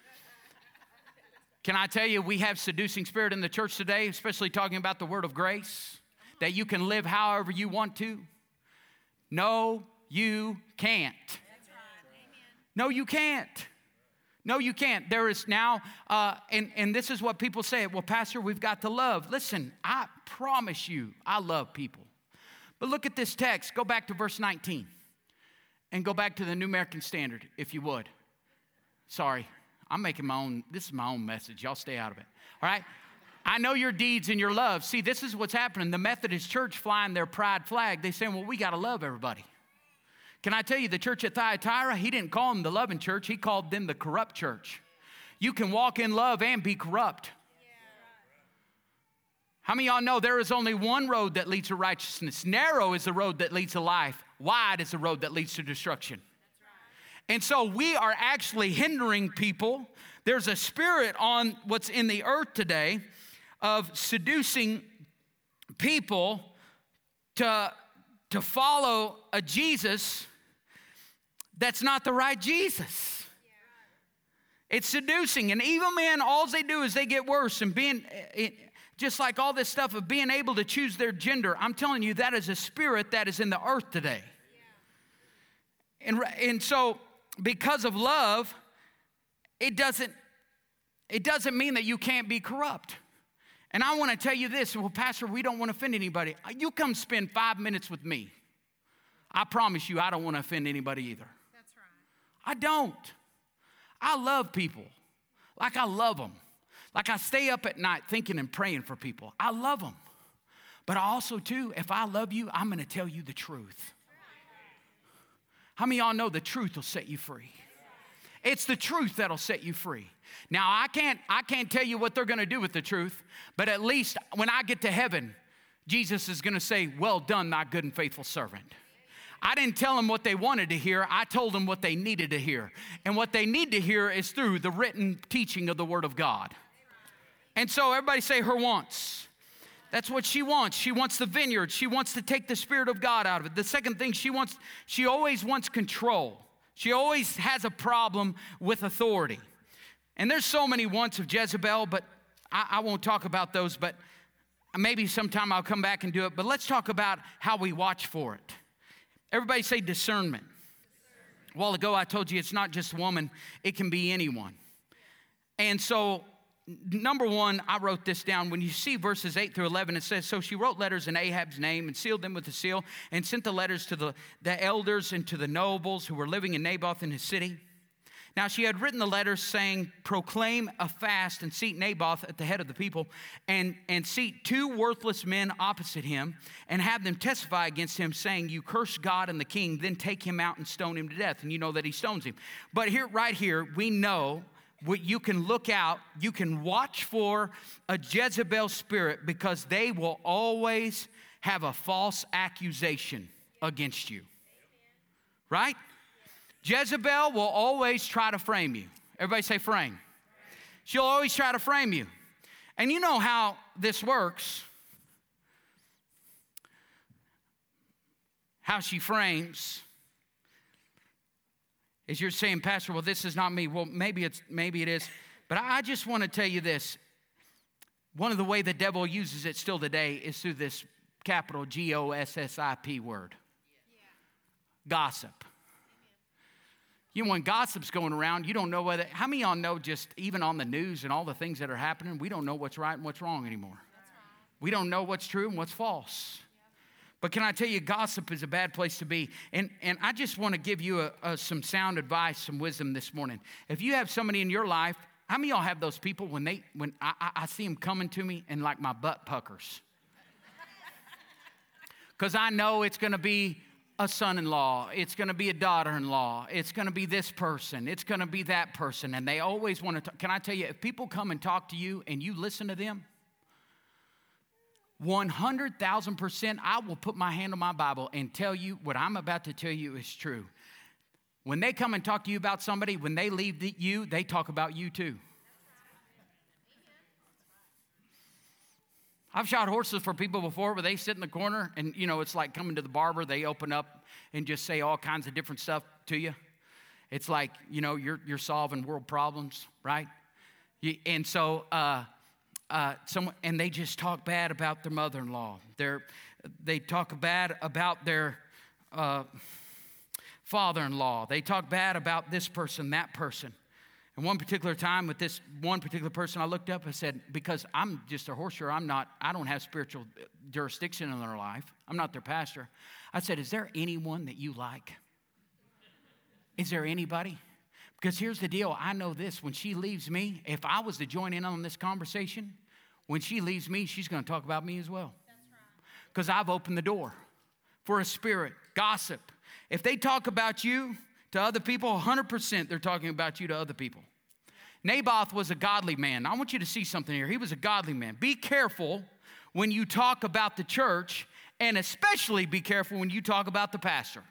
Can I tell you, we have seducing spirit in the church today, especially talking about the word of grace, that you can live however you want to. No, you can't. No, you can't. No, you can't. There is now, uh, and, and this is what people say, well, Pastor, we've got to love. Listen, I promise you, I love people. But look at this text. Go back to verse nineteen. And go back to the New American Standard, if you would. Sorry, I'm making my own, this is my own message. Y'all stay out of it, all right? I know your deeds and your love. See, this is what's happening. The Methodist Church flying their pride flag. They saying, well, we got to love everybody. Can I tell you, the church at Thyatira, he didn't call them the loving church. He called them the corrupt church. You can walk in love and be corrupt. How many of y'all know there is only one road that leads to righteousness? Narrow is the road that leads to life. Wide is the road that leads to destruction. And so we are actually hindering people. There's a spirit on what's in the earth today of seducing people to, to follow a Jesus that's not the right Jesus. It's seducing. And evil men, all they do is they get worse. And being, it, just like all this stuff of being able to choose their gender, I'm telling you, that is a spirit that is in the earth today. And, and so because of love, it doesn't, it doesn't mean that you can't be corrupt. And I want to tell you this, well, Pastor, we don't want to offend anybody. You come spend five minutes with me. I promise you, I don't want to offend anybody either. That's right. I don't. I love people like I love them. Like I stay up at night thinking and praying for people. I love them. But I also, too, if I love you, I'm going to tell you the truth. How many of y'all know the truth will set you free? It's the truth that'll set you free. Now, I can't, I can't tell you what they're going to do with the truth, but at least when I get to heaven, Jesus is going to say, well done, thy good and faithful servant. I didn't tell them what they wanted to hear. I told them what they needed to hear. And what they need to hear is through the written teaching of the Word of God. And so everybody say her wants. That's what she wants. She wants the vineyard. She wants to take the Spirit of God out of it. The second thing she wants, she always wants control. She always has a problem with authority. And there's so many wants of Jezebel, but I, I won't talk about those, but maybe sometime I'll come back and do it. But let's talk about how we watch for it. Everybody say discernment. A while ago I told you it's not just a woman, it can be anyone. And so number one, I wrote this down. When you see verses eight through eleven, it says, so she wrote letters in Ahab's name and sealed them with a seal and sent the letters to the, the elders and to the nobles who were living in Naboth in his city. Now she had written the letters saying, proclaim a fast and seat Naboth at the head of the people and, and seat two worthless men opposite him and have them testify against him saying, you curse God and the king, then take him out and stone him to death. And you know that he stones him. But here, right here, we know what you can look out, you can watch for a Jezebel spirit because they will always have a false accusation against you. Right? Jezebel will always try to frame you. Everybody say frame. She'll always try to frame you. And you know how this works. How she frames is you're saying, Pastor, well, this is not me. Well, maybe it's maybe it is. But I just want to tell you this. One of the way the devil uses it still today is through this capital G O S S I P word. Yeah. Gossip. You know, when gossip's going around, you don't know whether, how many of y'all know just even on the news and all the things that are happening, we don't know what's right and what's wrong anymore. That's right. We don't know what's true and what's false. Yeah. But can I tell you, gossip is a bad place to be. And, and I just want to give you a, a, some sound advice, some wisdom this morning. If you have somebody in your life, how many of y'all have those people when they when I, I, I see them coming to me and like my butt puckers? Because I know it's going to be a son-in-law, it's going to be a daughter-in-law, it's going to be this person, it's going to be that person, and they always want to talk. Can I tell you, if people come and talk to you and you listen to them, one hundred thousand percent, I will put my hand on my Bible and tell you what I'm about to tell you is true. When they come and talk to you about somebody, when they leave the, you, they talk about you too. I've shot horses for people before where they sit in the corner and, you know, it's like coming to the barber. They open up and just say all kinds of different stuff to you. It's like, you know, you're you're solving world problems, right? You, and so, uh, uh, someone, and they just talk bad about their mother-in-law. They're, they talk bad about their uh, father-in-law. They talk bad about this person, that person. And one particular time with this one particular person I looked up, I said, because I'm just a horseshoer, I'm not, I don't have spiritual jurisdiction in their life. I'm not their pastor. I said, is there anyone that you like? Is there anybody? Because here's the deal. I know this. When she leaves me, if I was to join in on this conversation, when she leaves me, she's going to talk about me as well. Because I've opened the door for a spirit, gossip. If they talk about you to other people, one hundred percent they're talking about you to other people. Naboth was a godly man. I want you to see something here. He was a godly man. Be careful when you talk about the church, and especially be careful when you talk about the pastor.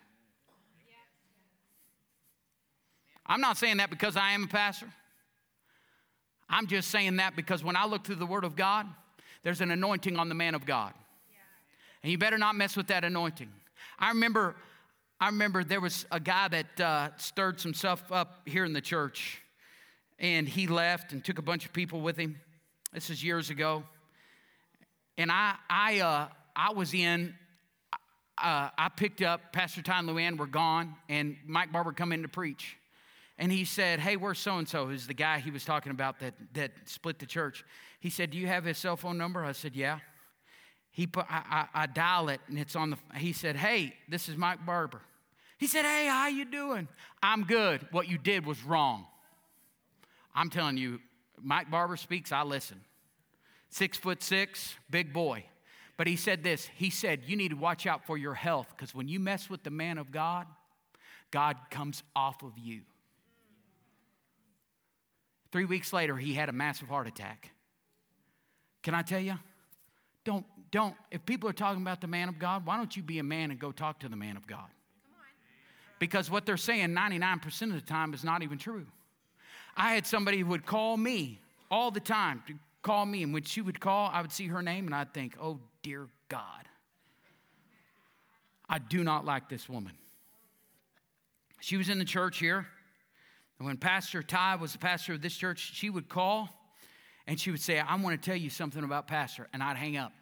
I'm not saying that because I am a pastor. I'm just saying that because when I look through the Word of God, there's an anointing on the man of God. And you better not mess with that anointing. I remember, I remember there was a guy that uh, stirred some stuff up here in the church. And he left and took a bunch of people with him. This is years ago. And I I, uh, I was in, uh, I picked up, Pastor Ty and Luann were gone, and Mike Barber come in to preach. And he said, hey, where's so-and-so? Who's the guy he was talking about that, that split the church. He said, do you have his cell phone number? I said, yeah. He put, I, I, I dial it, and it's on the, he said, hey, this is Mike Barber. He said, hey, how you doing? I'm good. What you did was wrong. I'm telling you, Mike Barber speaks, I listen. Six foot six, big boy. But he said this, he said, you need to watch out for your health, because when you mess with the man of God, God comes off of you. Three weeks later, he had a massive heart attack. Can I tell you? Don't, don't, if people are talking about the man of God, why don't you be a man and go talk to the man of God? Because what they're saying ninety-nine percent of the time is not even true. I had somebody who would call me all the time to call me, and when she would call, I would see her name, and I'd think, oh, dear God, I do not like this woman. She was in the church here, and when Pastor Ty was the pastor of this church, she would call, and she would say, I want to tell you something about Pastor, and I'd hang up.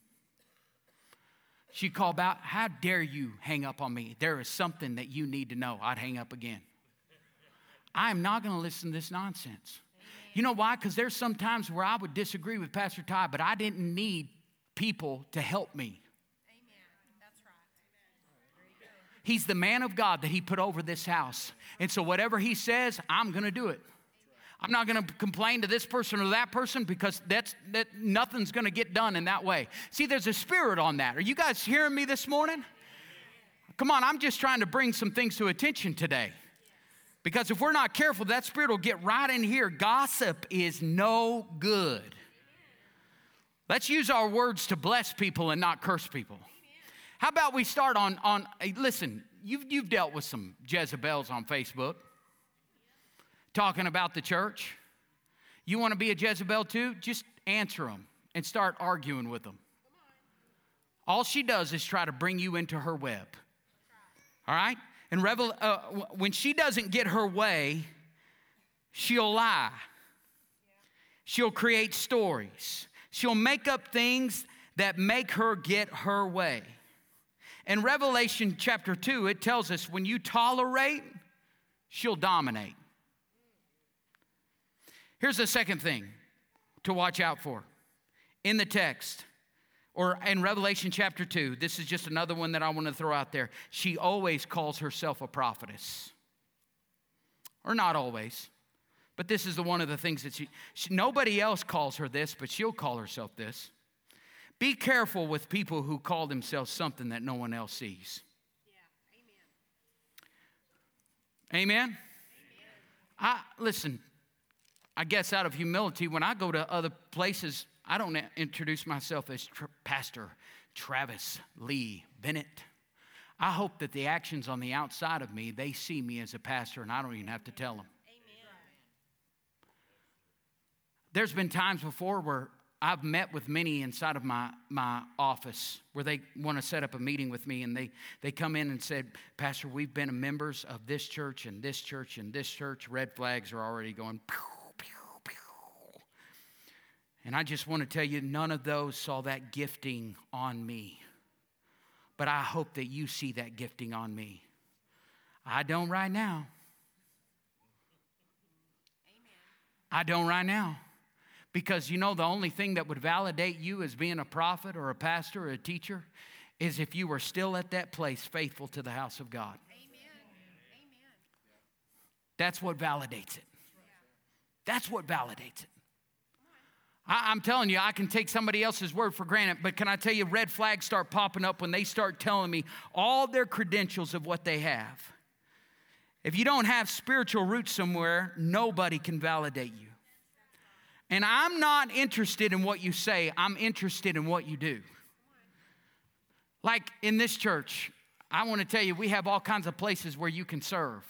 She'd call back, how dare you hang up on me? There is something that you need to know. I'd hang up again. I'm not going to listen to this nonsense. Amen. You know why? Because there's some times where I would disagree with Pastor Ty, but I didn't need people to help me. Amen. That's right. He's the man of God that he put over this house. And so whatever he says, I'm going to do it. I'm not going to complain to this person or that person because that's that nothing's going to get done in that way. See, there's a spirit on that. Are you guys hearing me this morning? Come on, I'm just trying to bring some things to attention today. Because if we're not careful, that spirit will get right in here. Gossip is no good. Let's use our words to bless people and not curse people. How about we start on, on listen, you've, you've dealt with some Jezebels on Facebook talking about the church. You want to be a Jezebel too? Just answer them and start arguing with them. All she does is try to bring you into her web. All right? And revel, uh, when she doesn't get her way, she'll lie. She'll create stories. She'll make up things that make her get her way. In Revelation chapter two, it tells us when you tolerate, she'll dominate. Here's the second thing to watch out for. In the text, or in Revelation chapter two, this is just another one that I want to throw out there. She always calls herself a prophetess. Or not always. But this is the one of the things that she, she, nobody else calls her this, but she'll call herself this. Be careful with people who call themselves something that no one else sees. Yeah, amen. Amen? Amen. I, listen, I guess out of humility, when I go to other places, I don't introduce myself as Tr- Pastor Travis Lee Bennett. I hope that the actions on the outside of me, they see me as a pastor, and I don't even have to tell them. Amen. There's been times before where I've met with many inside of my, my office where they want to set up a meeting with me, and they, they come in and said, Pastor, we've been members of this church and this church and this church. Red flags are already going, pew, pew, pew. And I just want to tell you, none of those saw that gifting on me. But I hope that you see that gifting on me. I don't right now. I don't right now. Because you know the only thing that would validate you as being a prophet or a pastor or a teacher is if you were still at that place faithful to the house of God. Amen. Amen. That's what validates it. That's what validates it. I, I'm telling you, I can take somebody else's word for granted, but can I tell you, red flags start popping up when they start telling me all their credentials of what they have. If you don't have spiritual roots somewhere, nobody can validate you. And I'm not interested in what you say. I'm interested in what you do. Like in this church, I want to tell you, we have all kinds of places where you can serve.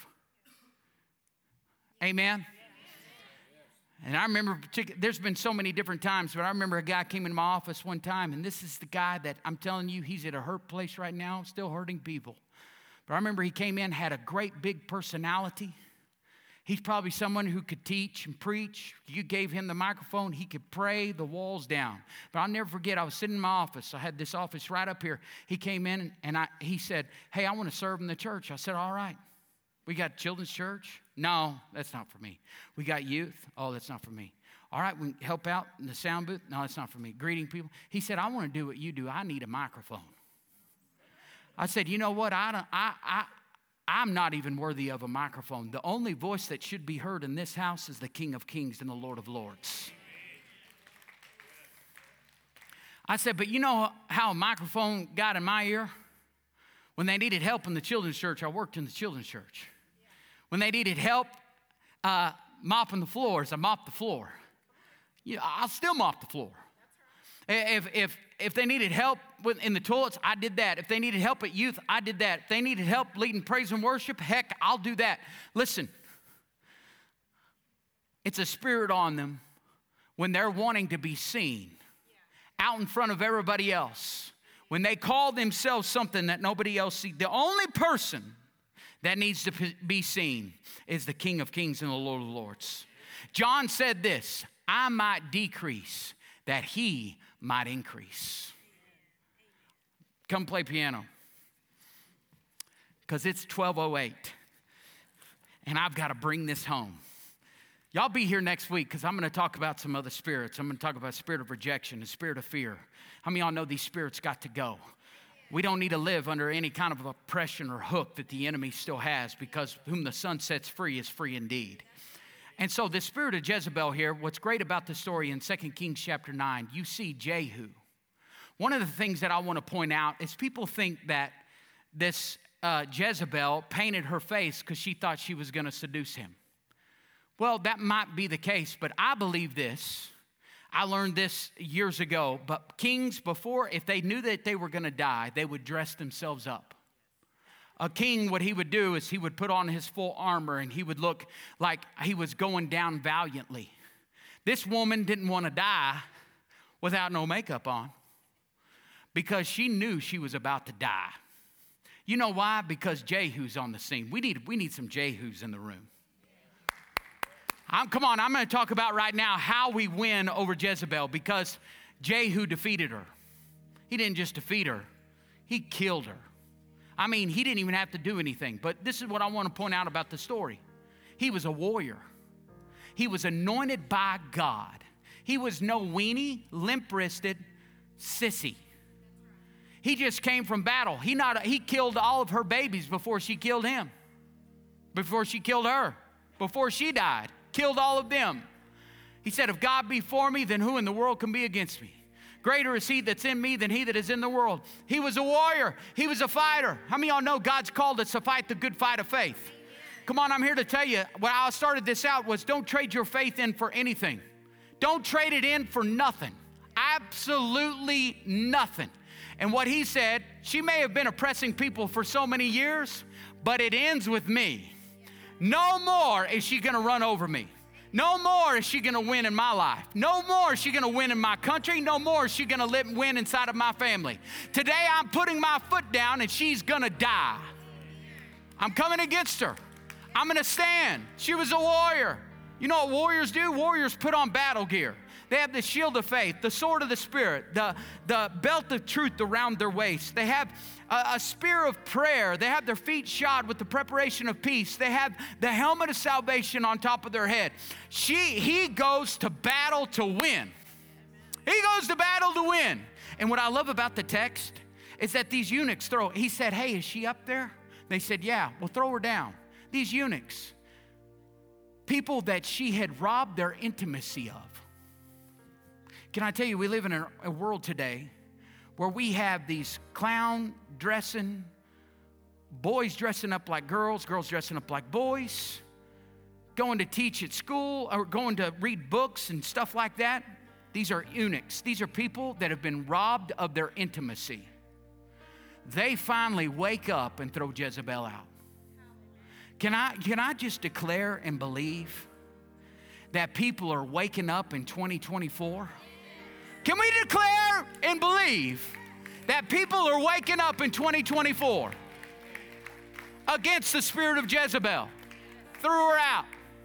Amen? And I remember, partic- there's been so many different times, but I remember a guy came into my office one time, and this is the guy that I'm telling you, he's at a hurt place right now, still hurting people. But I remember he came in, had a great big personality. He's probably someone who could teach and preach. You gave him the microphone, he could pray the walls down. But I'll never forget, I was sitting in my office. I had this office right up here. He came in and I, he said, hey, I want to serve in the church. I said, all right. We got children's church? No, that's not for me. We got youth? Oh, that's not for me. All right, we can help out in the sound booth? No, that's not for me. Greeting people? He said, I want to do what you do. I need a microphone. I said, you know what? I don't, I, I, I'm not even worthy of a microphone. The only voice that should be heard in this house is the King of Kings and the Lord of Lords. I said, but you know how a microphone got in my ear? When they needed help in the children's church, I worked in the children's church. When they needed help uh, mopping the floors, I mopped the floor. You know, I'll still mop the floor. If, if, if they needed help with, in the toilets, I did that. If they needed help at youth, I did that. If they needed help leading praise and worship, heck, I'll do that. Listen, it's a spirit on them when they're wanting to be seen out in front of everybody else. When they call themselves something that nobody else sees, the only person that needs to be seen is the King of Kings and the Lord of Lords. John said this, I might decrease, that he might increase. Come play piano. Because it's twelve oh eight. And I've got to bring this home. Y'all be here next week because I'm going to talk about some other spirits. I'm going to talk about spirit of rejection and spirit of fear. How many of y'all know these spirits got to go? We don't need to live under any kind of oppression or hook that the enemy still has, because whom the Son sets free is free indeed. And so the spirit of Jezebel here, what's great about the story in Second Kings chapter nine, you see Jehu. One of the things that I want to point out is people think that this uh, Jezebel painted her face because she thought she was going to seduce him. Well, that might be the case, but I believe this. I learned this years ago, but kings before, if they knew that they were going to die, they would dress themselves up. A king, what he would do is he would put on his full armor and he would look like he was going down valiantly. This woman didn't want to die without no makeup on because she knew she was about to die. You know why? Because Jehu's on the scene. We need, we need some Jehus in the room. I'm, come on, I'm going to talk about right now how we win over Jezebel, because Jehu defeated her. He didn't just defeat her, he killed her. I mean, he didn't even have to do anything. But this is what I want to point out about the story. He was a warrior. He was anointed by God. He was no weenie, limp-wristed sissy. He just came from battle. He, not, he killed all of her babies before she killed him, before she killed her, before she died. Killed all of them. He said, if God be for me, then who in the world can be against me? Greater is he that's in me than he that is in the world. He was a warrior. He was a fighter. How many of y'all know God's called us to fight the good fight of faith? Come on, I'm here to tell you, when I started this out was don't trade your faith in for anything. Don't trade it in for nothing. Absolutely nothing. And what he said, she may have been oppressing people for so many years, but it ends with me. No more is she going to run over me. No more is she going to win in my life. No more is she going to win in my country. No more is she going to live and win inside of my family. Today I'm putting my foot down and she's going to die. I'm coming against her. I'm going to stand. She was a warrior. You know what warriors do? Warriors put on battle gear. They have the shield of faith, the sword of the Spirit, the, the belt of truth around their waist. They have a, a spear of prayer. They have their feet shod with the preparation of peace. They have the helmet of salvation on top of their head. She, he goes to battle to win. He goes to battle to win. And what I love about the text is that these eunuchs throw, he said, hey, is she up there? They said, yeah, well, throw her down. These eunuchs, people that she had robbed their intimacy of. Can I tell you, we live in a, a world today where we have these clown dressing, boys dressing up like girls, girls dressing up like boys, going to teach at school or going to read books and stuff like that. These are eunuchs. These are people that have been robbed of their intimacy. They finally wake up and throw Jezebel out. Can I, can I just declare and believe that people are waking up in twenty twenty-four? Can we declare and believe that people are waking up in twenty twenty-four against the spirit of Jezebel? Threw her out.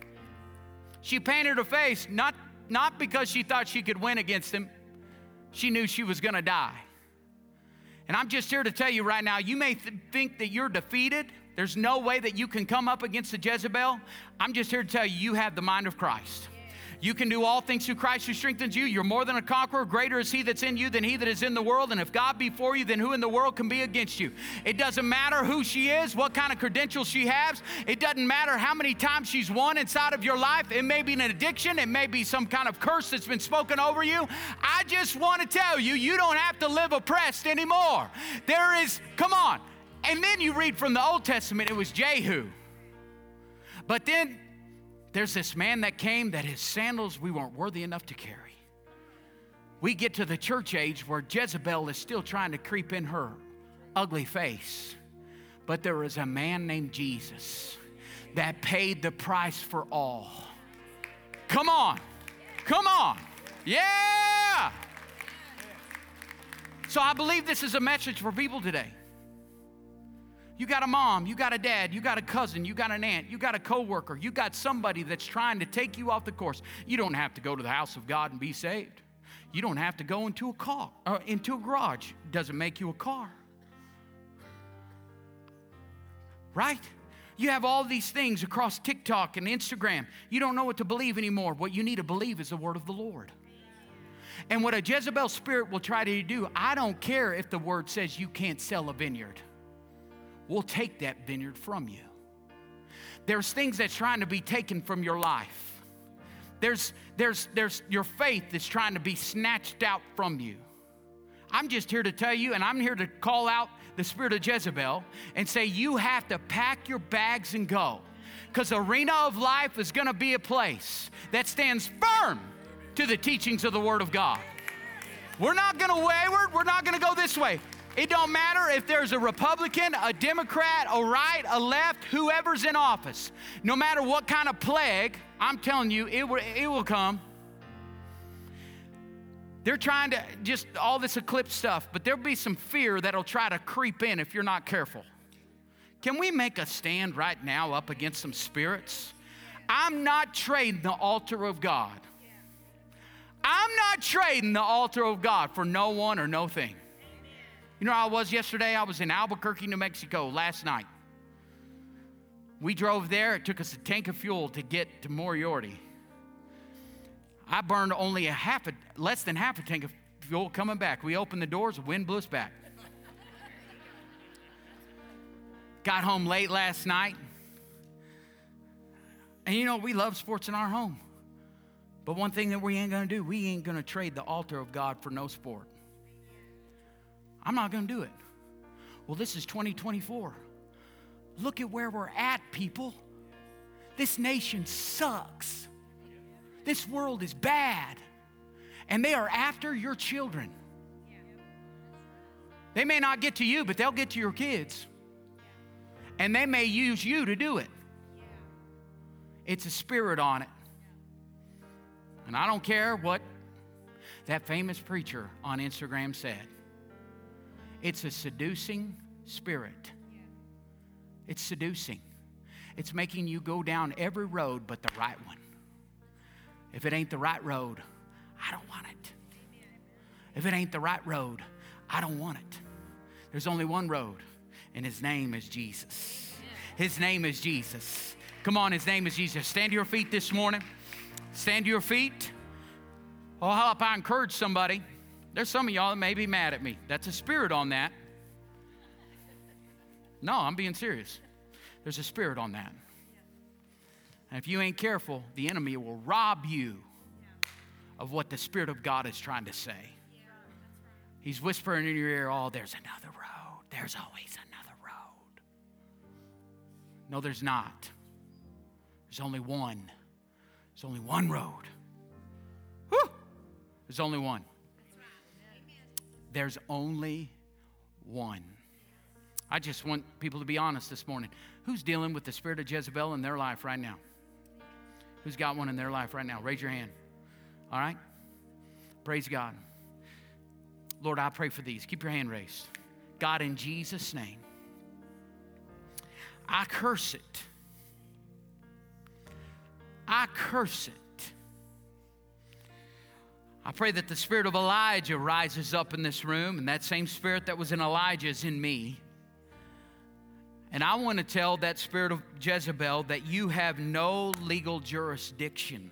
She painted her face, not, not because she thought she could win against him. She knew she was going to die. And I'm just here to tell you right now, you may th- think that you're defeated. There's no way that you can come up against the Jezebel. I'm just here to tell you, you have the mind of Christ. You can do all things through Christ who strengthens you. You're more than a conqueror. Greater is he that's in you than he that is in the world. And if God be for you, then who in the world can be against you? It doesn't matter who she is, what kind of credentials she has. It doesn't matter how many times she's won inside of your life. It may be an addiction. It may be some kind of curse that's been spoken over you. I just want to tell you, you don't have to live oppressed anymore. There is, come on. And then you read from the Old Testament, it was Jehu. But then there's this man that came that his sandals we weren't worthy enough to carry. We get to the church age where Jezebel is still trying to creep in her ugly face. But there is a man named Jesus that paid the price for all. Come on. Come on. Yeah. So I believe this is a message for people today. You got a mom, you got a dad, you got a cousin, you got an aunt, you got a coworker, you got somebody that's trying to take you off the course. You don't have to go to the house of God and be saved. You don't have to go into a car, or into a garage. It doesn't make you a car. Right? You have all these things across TikTok and Instagram. You don't know what to believe anymore. What you need to believe is the word of the Lord. And what a Jezebel spirit will try to do, I don't care if the word says you can't sell a vineyard. We'll take that vineyard from you. There's things that's trying to be taken from your life. There's, there's, there's your faith that's trying to be snatched out from you. I'm just here to tell you, and I'm here to call out the spirit of Jezebel and say you have to pack your bags and go. Because arena of life is going to be a place that stands firm to the teachings of the Word of God. We're not going to wayward. We're not going to go this way. It don't matter if there's a Republican, a Democrat, a right, a left, whoever's in office. No matter what kind of plague, I'm telling you, it will, it will come. They're trying to just all this eclipse stuff, but there'll be some fear that'll try to creep in if you're not careful. Can we make a stand right now up against some spirits? I'm not trading the altar of God. I'm not trading the altar of God for no one or no thing. You know how I was yesterday? I was in Albuquerque, New Mexico last night. We drove there. It took us a tank of fuel to get to Moriarty. I burned only a half, a, less than half a tank of fuel coming back. We opened the doors, the wind blew us back. Got home late last night. And you know, we love sports in our home. But one thing that we ain't going to do, we ain't going to trade the altar of God for no sport. I'm not going to do it. Well, this is twenty twenty-four. Look at where we're at, people. This nation sucks. This world is bad. And they are after your children. They may not get to you, but they'll get to your kids. And they may use you to do it. It's a spirit on it. And I don't care what that famous preacher on Instagram said. It's a seducing spirit. It's seducing. It's making you go down every road but the right one. If it ain't the right road, I don't want it. If it ain't the right road, I don't want it. There's only one road, and his name is Jesus. His name is Jesus. Come on, his name is Jesus. Stand to your feet this morning. Stand to your feet. Oh, how about I encourage somebody? There's some of y'all that may be mad at me. That's a spirit on that. No, I'm being serious. There's a spirit on that. And if you ain't careful, the enemy will rob you of what the Spirit of God is trying to say. He's whispering in your ear, oh, there's another road. There's always another road. No, there's not. There's only one. There's only one road. Whew. There's only one. There's only one. I just want people to be honest this morning. Who's dealing with the spirit of Jezebel in their life right now? Who's got one in their life right now? Raise your hand. All right? Praise God. Lord, I pray for these. Keep your hand raised. God, in Jesus' name, I curse it. I curse it. I pray that the spirit of Elijah rises up in this room, and that same spirit that was in Elijah is in me. And I want to tell that spirit of Jezebel that you have no legal jurisdiction.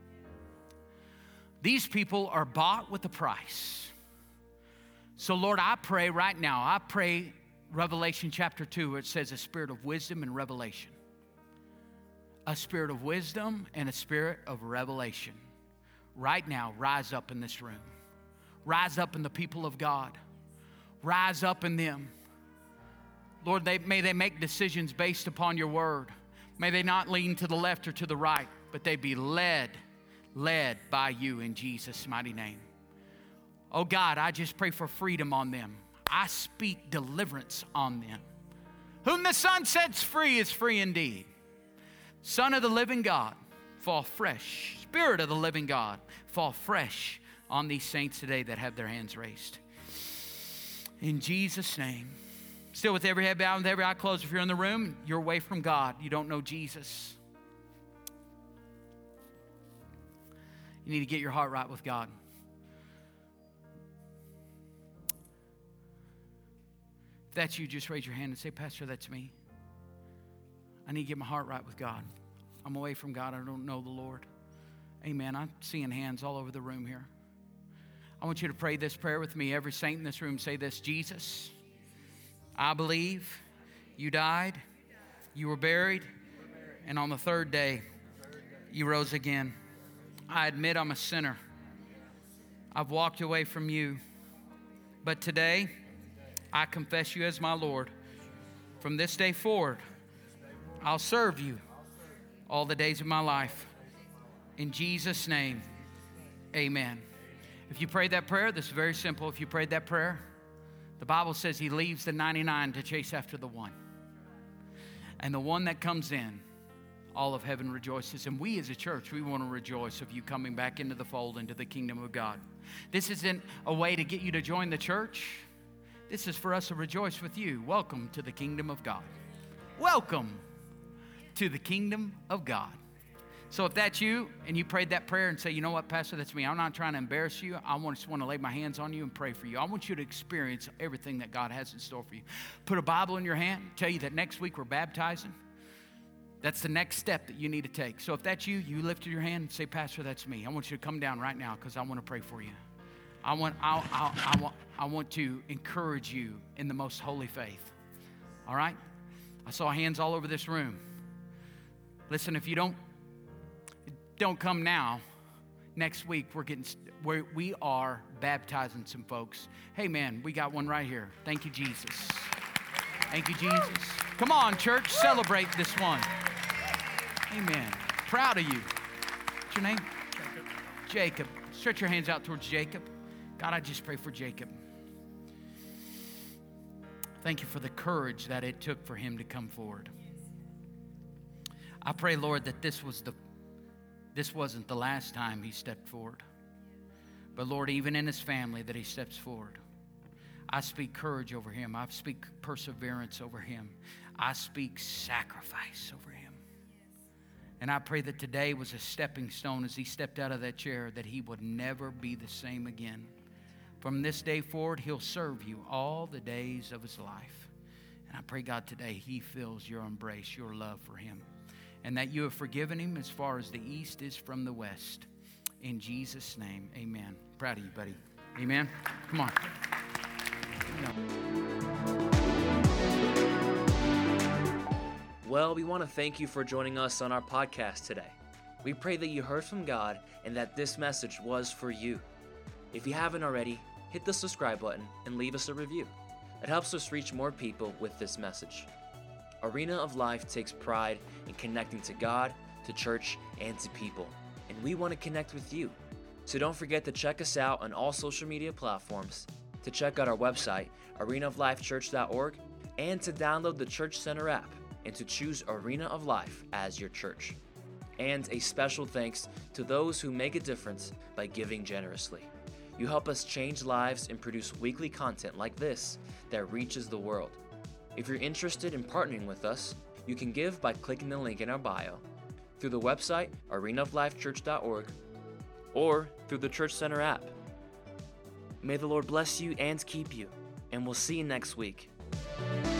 These people are bought with a price. So, Lord, I pray right now, I pray Revelation chapter two, where it says a spirit of wisdom and revelation. A spirit of wisdom and a spirit of revelation. Right now, rise up in this room. Rise up in the people of God. Rise up in them. Lord, they, may they make decisions based upon your word. May they not lean to the left or to the right, but they be led, led by you in Jesus' mighty name. Oh God, I just pray for freedom on them. I speak deliverance on them. Whom the Son sets free is free indeed. Son of the living God, fall fresh. Spirit of the living God, fall fresh on these saints today that have their hands raised. In Jesus' name. Still with every head bowed and every eye closed. If you're in the room, you're away from God. You don't know Jesus. You need to get your heart right with God. If that's you, just raise your hand and say, Pastor, that's me. I need to get my heart right with God. I'm away from God. I don't know the Lord. Amen. I'm seeing hands all over the room here. I want you to pray this prayer with me. Every saint in this room, say this. Jesus, I believe you died, you were buried, and on the third day, you rose again. I admit I'm a sinner. I've walked away from you. But today, I confess you as my Lord. From this day forward, I'll serve you all the days of my life. In Jesus' name, amen. If you prayed that prayer, this is very simple. If you prayed that prayer, the Bible says he leaves the ninety-nine to chase after the one. And the one that comes in, all of heaven rejoices. And we as a church, we want to rejoice of you coming back into the fold, into the kingdom of God. This isn't a way to get you to join the church. This is for us to rejoice with you. Welcome to the kingdom of God. Welcome to the kingdom of God. So if that's you and you prayed that prayer and say, you know what, Pastor, that's me. I'm not trying to embarrass you. I just want to lay my hands on you and pray for you. I want you to experience everything that God has in store for you. Put a Bible in your hand. Tell you that next week we're baptizing. That's the next step that you need to take. So if that's you, you lift your hand and say, Pastor, that's me. I want you to come down right now because I want to pray for you. I want, I, I, I, want, I want to encourage you in the most holy faith. All right? I saw hands all over this room. Listen, if you don't don't come now, next week we're getting we're, we are baptizing some folks. Hey man, we got one right here. Thank you, Jesus. Thank you, Jesus. Come on, church, celebrate this one. Amen. Proud of you. What's your name? Jacob. Jacob. Stretch your hands out towards Jacob. God, I just pray for Jacob. Thank you for the courage that it took for him to come forward. I pray, Lord, that this was the this wasn't the last time he stepped forward. But Lord, even in his family that he steps forward. I speak courage over him. I speak perseverance over him. I speak sacrifice over him. And I pray that today was a stepping stone as he stepped out of that chair, that he would never be the same again. From this day forward, he'll serve you all the days of his life. And I pray, God, today he feels your embrace, your love for him, and that you have forgiven him as far as the east is from the west. In Jesus' name, amen. Proud of you, buddy. Amen. Come on. Well, we want to thank you for joining us on our podcast today. We pray that you heard from God and that this message was for you. If you haven't already, hit the subscribe button and leave us a review. It helps us reach more people with this message. Arena of Life takes pride in connecting to God, to church, and to people, and we want to connect with you. So don't forget to check us out on all social media platforms, to check out our website, arena of life church dot org, and to download the Church Center app, and to choose Arena of Life as your church. And a special thanks to those who make a difference by giving generously. You help us change lives and produce weekly content like this that reaches the world. If you're interested in partnering with us, you can give by clicking the link in our bio, through the website, arena of life church dot org, or through the Church Center app. May the Lord bless you and keep you, and we'll see you next week.